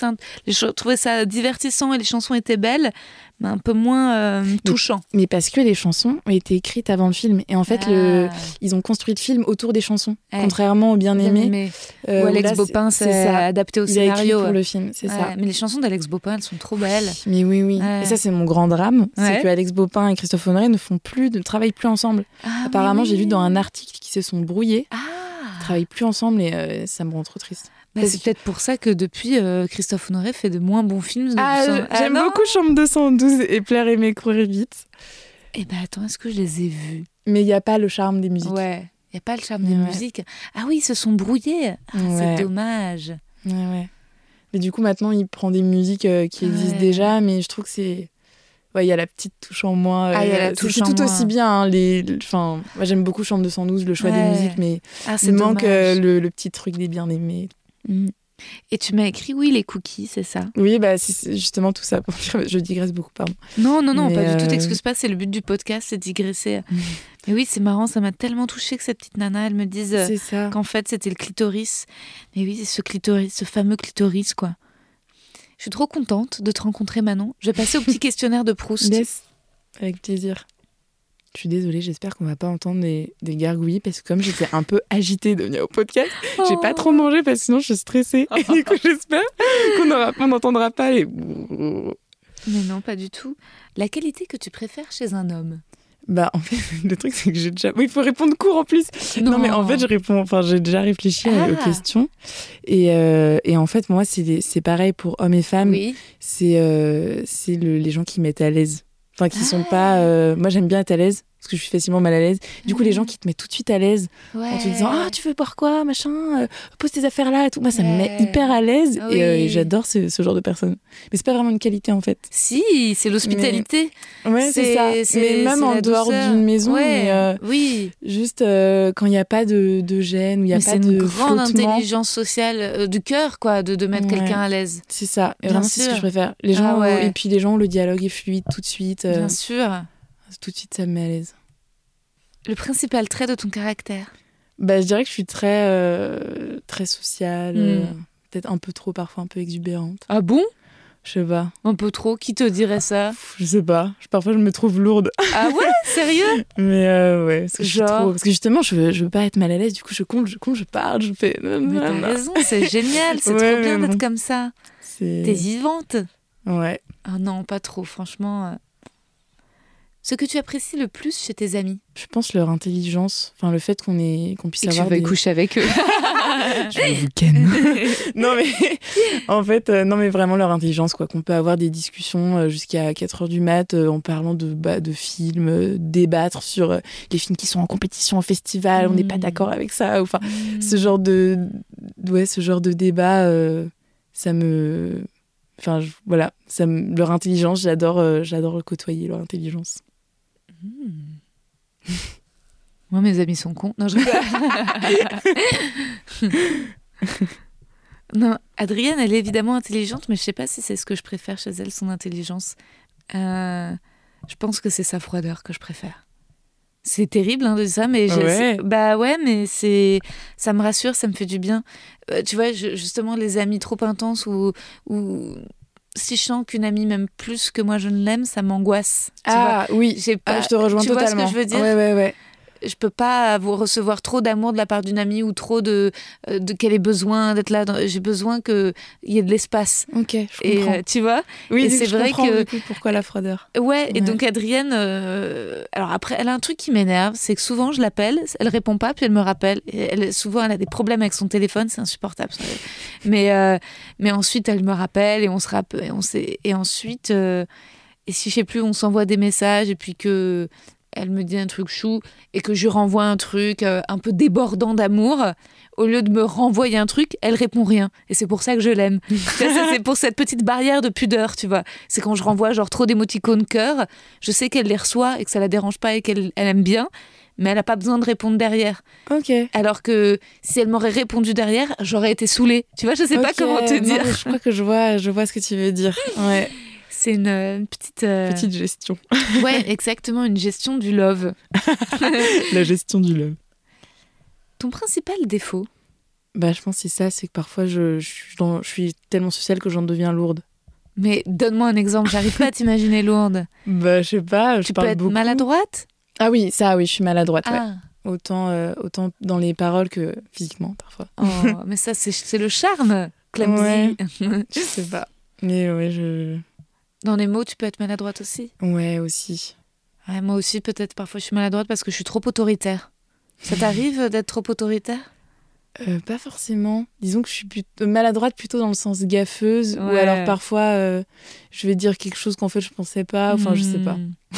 ça divertissant et les chansons étaient belles, mais un peu moins touchant. Mais parce que les chansons ont été écrites avant le film. Et en fait, ils ont construit le film autour des chansons, contrairement aux Bien-Aimés. Où Alex Bopin s'est adapté au scénario. Il a écrit pour le film, c'est ça. Mais les chansons d'Alex Bopin, elles sont trop belles. Mais oui. Et ça, c'est mon grand drame. C'est que Alex Bopin et Christophe Honoré ne travaillent plus ensemble. Apparemment, j'ai lu dans un article qu'ils se sont brouillés. Ils travaillent plus ensemble et ça me rend trop triste. C'est peut-être pour ça que depuis, Christophe Honoré fait de moins bons films. J'aime beaucoup Chambre 212 et Plaire, aimer, courir vite. Eh ben attends, est-ce que je les ai vus? Mais il n'y a pas le charme des musiques. Ouais, il n'y a pas le charme des musiques. Ah oui, ils se sont brouillés. C'est dommage. Ouais. Mais du coup, maintenant, il prend des musiques qui existent déjà, mais je trouve que c'est... Ouais, il y a la petite touche en moins. C'est tout aussi bien. Moi, j'aime beaucoup Chambre 212, le choix des musiques, mais il manque le petit truc des Bien-Aimés. Et tu m'as écrit, les cookies, c'est ça? Oui, c'est justement tout ça. Je digresse beaucoup, pardon. Non, mais pas du tout, t'excuses pas, c'est le but du podcast, c'est de digresser. Mais oui, c'est marrant, ça m'a tellement touchée que cette petite nana, elle me dise qu'en fait, c'était le clitoris. Mais oui, c'est ce clitoris, ce fameux clitoris, quoi. Je suis trop contente de te rencontrer, Manon. Je vais passer au petit questionnaire de Proust. Yes, avec plaisir. Je suis désolée, j'espère qu'on va pas entendre des gargouillis parce que comme j'étais un peu agitée de venir au podcast, j'ai pas trop mangé parce que sinon je suis stressée. Et du coup, j'espère qu'on n'entendra pas les... Mais non, pas du tout. La qualité que tu préfères chez un homme? En fait, le truc, c'est que j'ai déjà... Oui, il faut répondre court en plus. Non, mais en fait, j'ai déjà réfléchi aux questions. Et en fait, moi, c'est pareil pour hommes et femmes. Oui. C'est les gens qui mettent à l'aise. Enfin, qui sont pas... Moi, j'aime bien être à l'aise, parce que je suis facilement mal à l'aise. Du coup, les gens qui te mettent tout de suite à l'aise, en te disant « Ah, tu veux boire quoi, machin pose tes affaires là. » et tout. Moi, ça me met hyper à l'aise. Oui. Et j'adore ce genre de personnes. Mais c'est pas vraiment une qualité, en fait. Si, c'est l'hospitalité. Ouais, c'est ça. Mais même en dehors d'une maison, juste quand il n'y a pas de gêne, où il n'y a pas de c'est une grande intelligence sociale du cœur, quoi, de mettre quelqu'un à l'aise. C'est ça. Et vraiment, c'est ce que je préfère. Les gens, et puis les gens, le dialogue est fluide tout de suite. Bien sûr. Tout de suite, ça me met à l'aise. Le principal trait de ton caractère? Je dirais que je suis très sociale, peut-être un peu trop, parfois un peu exubérante. Ah bon? Je sais pas. Un peu trop? Qui te dirait ça? Je sais pas. Parfois, je me trouve lourde. Ah ouais? Sérieux? Mais ouais, parce que parce que justement, je veux pas être mal à l'aise. Du coup, je compte, je parle, je fais... Mais t'as raison, c'est génial. C'est trop bien d'être comme ça. T'es vivante. Ouais. Ah non, pas trop, franchement... Ce que tu apprécies le plus chez tes amis? Je pense leur intelligence, enfin le fait qu'on puisse avoir tu vas coucher avec eux. Je vais vous ken. Non mais en fait non mais vraiment leur intelligence quoi, qu'on peut avoir des discussions jusqu'à 4h du mat en parlant de films, débattre sur les films qui sont en compétition au festival, on n'est pas d'accord avec ça, enfin ce genre de débat ça me voilà, leur intelligence, j'adore côtoyer leur intelligence. Moi, mes amis sont cons. Non, je rigole. Non, Adrienne, elle est évidemment intelligente, mais je sais pas si c'est ce que je préfère chez elle, son intelligence. Je pense que c'est sa froideur que je préfère. C'est terrible de dire ça, mais mais ça me rassure, ça me fait du bien. Tu vois, justement, les amis trop intenses ou si je sens qu'une amie m'aime plus que moi je ne l'aime, ça m'angoisse. Oui, je te rejoins totalement. Tu vois ce que je veux dire ? Ouais. Je peux pas recevoir trop d'amour de la part d'une amie ou trop de qu'elle ait besoin d'être là. J'ai besoin qu'il y ait de l'espace. Ok, je comprends. Et tu vois ? Oui, et c'est je vrai comprends que du coup, pourquoi la froideur. Ouais, et donc Adrienne, alors après, elle a un truc qui m'énerve, c'est que souvent je l'appelle, elle répond pas, puis elle me rappelle. Et souvent, elle a des problèmes avec son téléphone, c'est insupportable. Mais ensuite, elle me rappelle et on se rappelle, et ensuite, et si je sais plus, on s'envoie des messages et puis que elle me dit un truc chou et que je renvoie un truc un peu débordant d'amour, au lieu de me renvoyer un truc, elle répond rien. Et c'est pour ça que je l'aime. C'est pour cette petite barrière de pudeur, tu vois. C'est quand je renvoie genre trop d'émoticônes cœur, je sais qu'elle les reçoit et que ça la dérange pas et qu'elle aime bien, mais elle n'a pas besoin de répondre derrière. Ok. Alors que si elle m'aurait répondu derrière, j'aurais été saoulée. Tu vois, je sais pas comment te dire. Non, je crois que je vois ce que tu veux dire. Ouais. C'est une petite gestion. Ouais, exactement, une gestion du love. La gestion du love. Ton principal défaut? Je pense que c'est ça, c'est que parfois je suis tellement sociale que j'en deviens lourde. Mais donne-moi un exemple, j'arrive pas à t'imaginer lourde. Je sais pas, tu peux être beaucoup. Maladroite? Ah oui, je suis maladroite, ouais. Autant dans les paroles que physiquement parfois. Oh, mais ça c'est le charme, clumsy. Ouais, je sais pas. Mais ouais, Dans les mots, tu peux être maladroite aussi? Ouais, aussi. Ouais, moi aussi, peut-être parfois je suis maladroite parce que je suis trop autoritaire. Ça t'arrive d'être trop autoritaire? Pas forcément. Disons que je suis maladroite plutôt dans le sens gaffeuse, ou alors parfois je vais dire quelque chose qu'en fait je pensais pas, enfin je sais pas.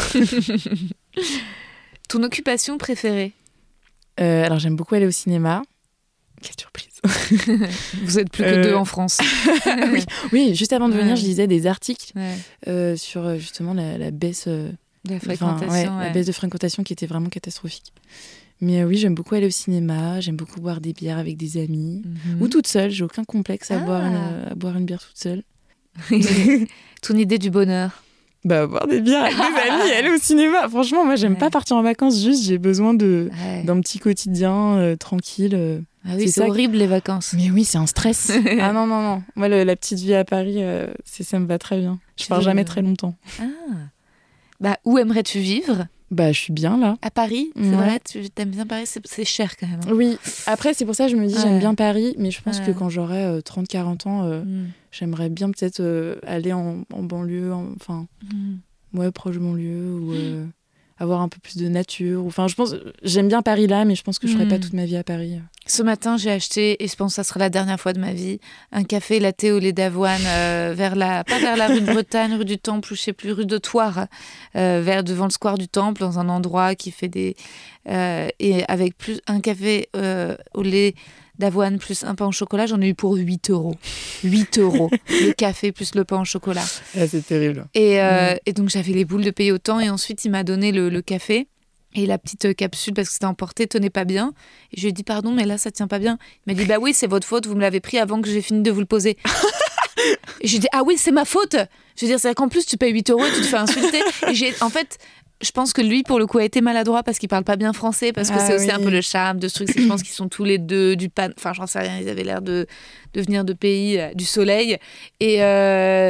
Ton occupation préférée? Alors j'aime beaucoup aller au cinéma. Quelle surprise. Vous êtes plus que deux en France. oui, juste avant de venir, je lisais des articles sur justement la baisse de la fréquentation. La baisse de fréquentation qui était vraiment catastrophique. Mais oui, j'aime beaucoup aller au cinéma, j'aime beaucoup boire des bières avec des amis, ou toute seule, j'ai aucun complexe à boire une bière toute seule. Ton idée du bonheur? Boire des bières avec des amis, aller au cinéma. Franchement, moi, j'aime pas partir en vacances, juste j'ai besoin d'un petit quotidien tranquille. Ah oui, c'est horrible les vacances. Mais oui, c'est un stress. Ah non. Moi, la petite vie à Paris, ça me va très bien. Je pars jamais très longtemps. Où aimerais-tu vivre? Je suis bien là. À Paris, c'est vrai? Tu aimes bien Paris? C'est cher quand même. Oui. Après, c'est pour ça que je me dis j'aime bien Paris, mais je pense que quand j'aurai 30-40 ans, j'aimerais bien peut-être aller en banlieue, proche de banlieue, ou avoir un peu plus de nature. Enfin, je pense, j'aime bien Paris là, mais je pense que je ferai pas toute ma vie à Paris. Ce matin, j'ai acheté, et je pense que ça sera la dernière fois de ma vie, un café latte au lait d'avoine pas vers la rue de Bretagne, rue du Temple, ou je sais plus, rue de Thouars, devant le square du Temple, dans un endroit qui fait et avec plus un café au lait d'avoine plus un pain au chocolat, j'en ai eu pour 8 €. 8 €. Le café plus le pain au chocolat. Ah, c'est terrible. Et donc, j'avais les boules de payer autant. Et ensuite, il m'a donné le café. Et la petite capsule, parce que c'était emporté, tenait pas bien. Et je lui ai dit, pardon, mais là, ça tient pas bien. Il m'a dit, oui, c'est votre faute, vous me l'avez pris avant que j'ai fini de vous le poser. Et j'ai dit, ah oui, c'est ma faute. Je veux dire, c'est qu'en plus, tu payes 8 € et tu te fais insulter. Et en fait, je pense que lui, pour le coup, a été maladroit parce qu'il parle pas bien français, parce que c'est aussi un peu le charme de ce truc. Je pense qu'ils sont tous les deux du pan. Enfin, j'en sais rien, ils avaient l'air de venir de pays du soleil.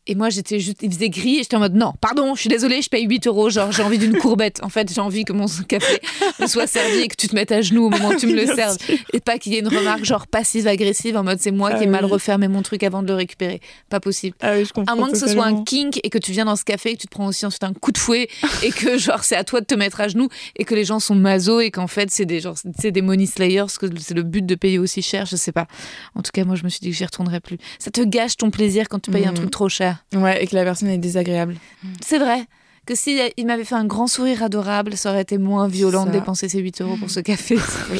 Et moi, j'étais juste, il faisait gris et j'étais en mode non, pardon, je suis désolée, je paye 8 €, genre j'ai envie d'une courbette. En fait, j'ai envie que mon café me soit servi et que tu te mettes à genoux au moment où tu me le serves. Et pas qu'il y ait une remarque genre passive-agressive en mode c'est moi qui ai mal refermé mon truc avant de le récupérer. Pas possible. Ah oui, je comprends. À moins que ce soit un kink et que tu viens dans ce café et que tu te prends aussi ensuite un coup de fouet et que genre c'est à toi de te mettre à genoux et que les gens sont masos et qu'en fait c'est des money slayers, parce que c'est le but de payer aussi cher, je sais pas. En tout cas, moi je me suis dit que j'y retournerai plus. Ça te gâche ton plaisir quand tu payes un truc trop cher. Ouais, et que la personne est désagréable. C'est vrai que si il m'avait fait un grand sourire adorable, ça aurait été moins violent de dépenser ces 8 € pour ce café.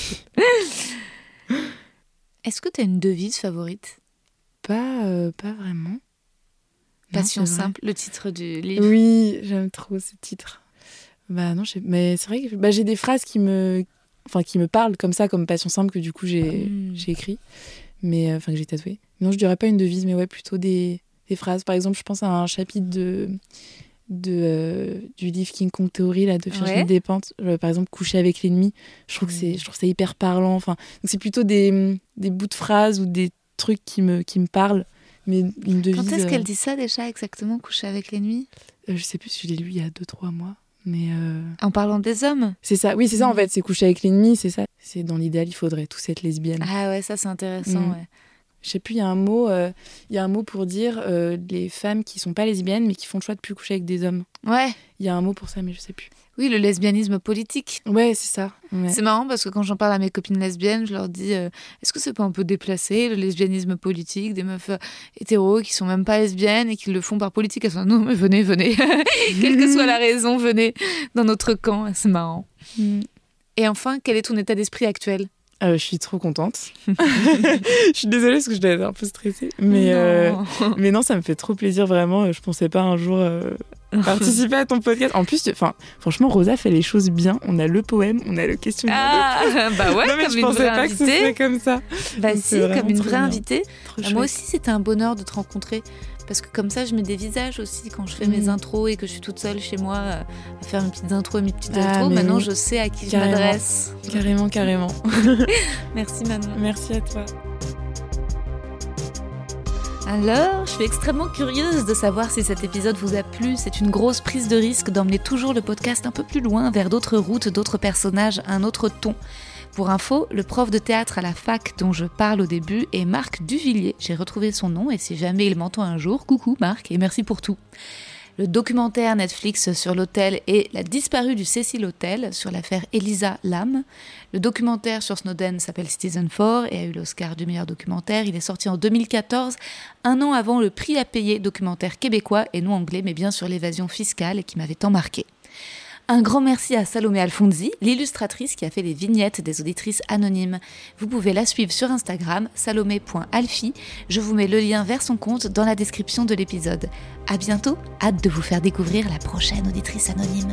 Est-ce que tu as une devise favorite ? Pas vraiment. Passion simple, le titre du livre. Oui, j'aime trop ce titre. Non, mais c'est vrai que j'ai des phrases qui me parlent comme ça, comme Passion simple, que du coup j'ai écrit, mais que j'ai tatoué. Non, je dirais pas une devise, mais ouais, plutôt des phrases. Par exemple, je pense à un chapitre du livre King Kong Theory là, de Virginie Despentes. Par exemple, coucher avec l'ennemi. Je trouve ça hyper parlant. Enfin, donc c'est plutôt des bouts de phrases ou des trucs qui me parlent. Mais une devise. Quand est-ce qu'elle dit ça déjà exactement, coucher avec l'ennemi ? Je sais plus si je l'ai lu il y a 2-3 mois. Mais En parlant des hommes ? C'est ça. Oui, c'est ça en fait. C'est coucher avec l'ennemi, c'est ça. C'est dans l'idéal, il faudrait tous être lesbiennes. Ah ouais, ça c'est intéressant. Ouais. Je sais plus, il y a un mot pour dire les femmes qui sont pas lesbiennes mais qui font le choix de plus coucher avec des hommes. Ouais. Il y a un mot pour ça, mais je sais plus. Oui, le lesbianisme politique. Ouais, c'est ça. Ouais. C'est marrant parce que quand j'en parle à mes copines lesbiennes, je leur dis est-ce que c'est pas un peu déplacé, le lesbianisme politique, des meufs hétéros qui sont même pas lesbiennes et qui le font par politique. Elles sont non, mais venez. Quelle que soit la raison, venez dans notre camp. C'est marrant. Et enfin, quel est ton état d'esprit actuel ? Je suis trop contente. Je suis désolée parce que je dois être un peu stressée. Mais non, ça me fait trop plaisir, vraiment. Je pensais pas un jour participer à ton podcast. En plus, franchement, Rosa fait les choses bien. On a le poème, on a le questionnaire. Ah, bah ouais, non, mais comme je une pensais vraie pas invitée. que ce serait comme ça. Bah donc, si, comme une vraie invitée. Moi aussi, c'était un bonheur de te rencontrer. Parce que comme ça, je mets des visages aussi quand je fais mes intros et que je suis toute seule chez moi à faire mes petites intros et mes petites outros. Maintenant, je sais à qui je m'adresse. Carrément. Merci Manon. Merci à toi. Alors, je suis extrêmement curieuse de savoir si cet épisode vous a plu. C'est une grosse prise de risque d'emmener toujours le podcast un peu plus loin, vers d'autres routes, d'autres personnages, un autre ton. Pour info, le prof de théâtre à la fac dont je parle au début est Marc Duvillier. J'ai retrouvé son nom et si jamais il m'entend un jour, coucou Marc et merci pour tout. Le documentaire Netflix sur l'hôtel et la disparue du Cecil Hotel sur l'affaire Elisa Lam. Le documentaire sur Snowden s'appelle Citizen 4 et a eu l'Oscar du meilleur documentaire. Il est sorti en 2014, un an avant le prix à payer documentaire québécois et non anglais, mais bien sur l'évasion fiscale et qui m'avait tant marqué. Un grand merci à Salomé Alfonsi, l'illustratrice qui a fait les vignettes des auditrices anonymes. Vous pouvez la suivre sur Instagram, salomé.alfi. Je vous mets le lien vers son compte dans la description de l'épisode. À bientôt, hâte de vous faire découvrir la prochaine auditrice anonyme.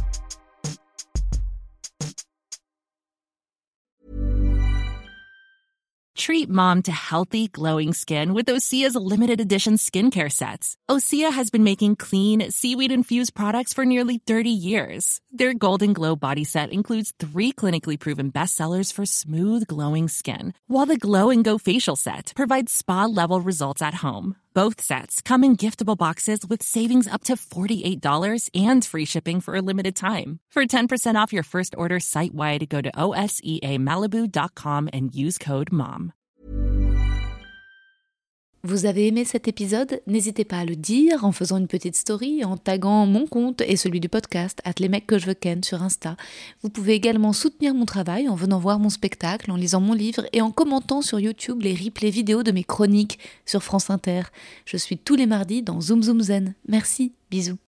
Treat mom to healthy, glowing skin with Osea's limited edition skincare sets. Osea has been making clean, seaweed-infused products for nearly 30 years. Their Golden Glow body set includes 3 clinically proven bestsellers for smooth, glowing skin, while the Glow and Go facial set provides spa-level results at home. Both sets come in giftable boxes with savings up to $48 and free shipping for a limited time. For 10% off your first order site-wide, go to OSEAMalibu.com and use code MOM. Vous avez aimé cet épisode ? N'hésitez pas à le dire en faisant une petite story, en taguant mon compte et celui du podcast @lesmecsquejeveken sur Insta. Vous pouvez également soutenir mon travail en venant voir mon spectacle, en lisant mon livre et en commentant sur YouTube les replays vidéo de mes chroniques sur France Inter. Je suis tous les mardis dans Zoom Zoom Zen. Merci, bisous.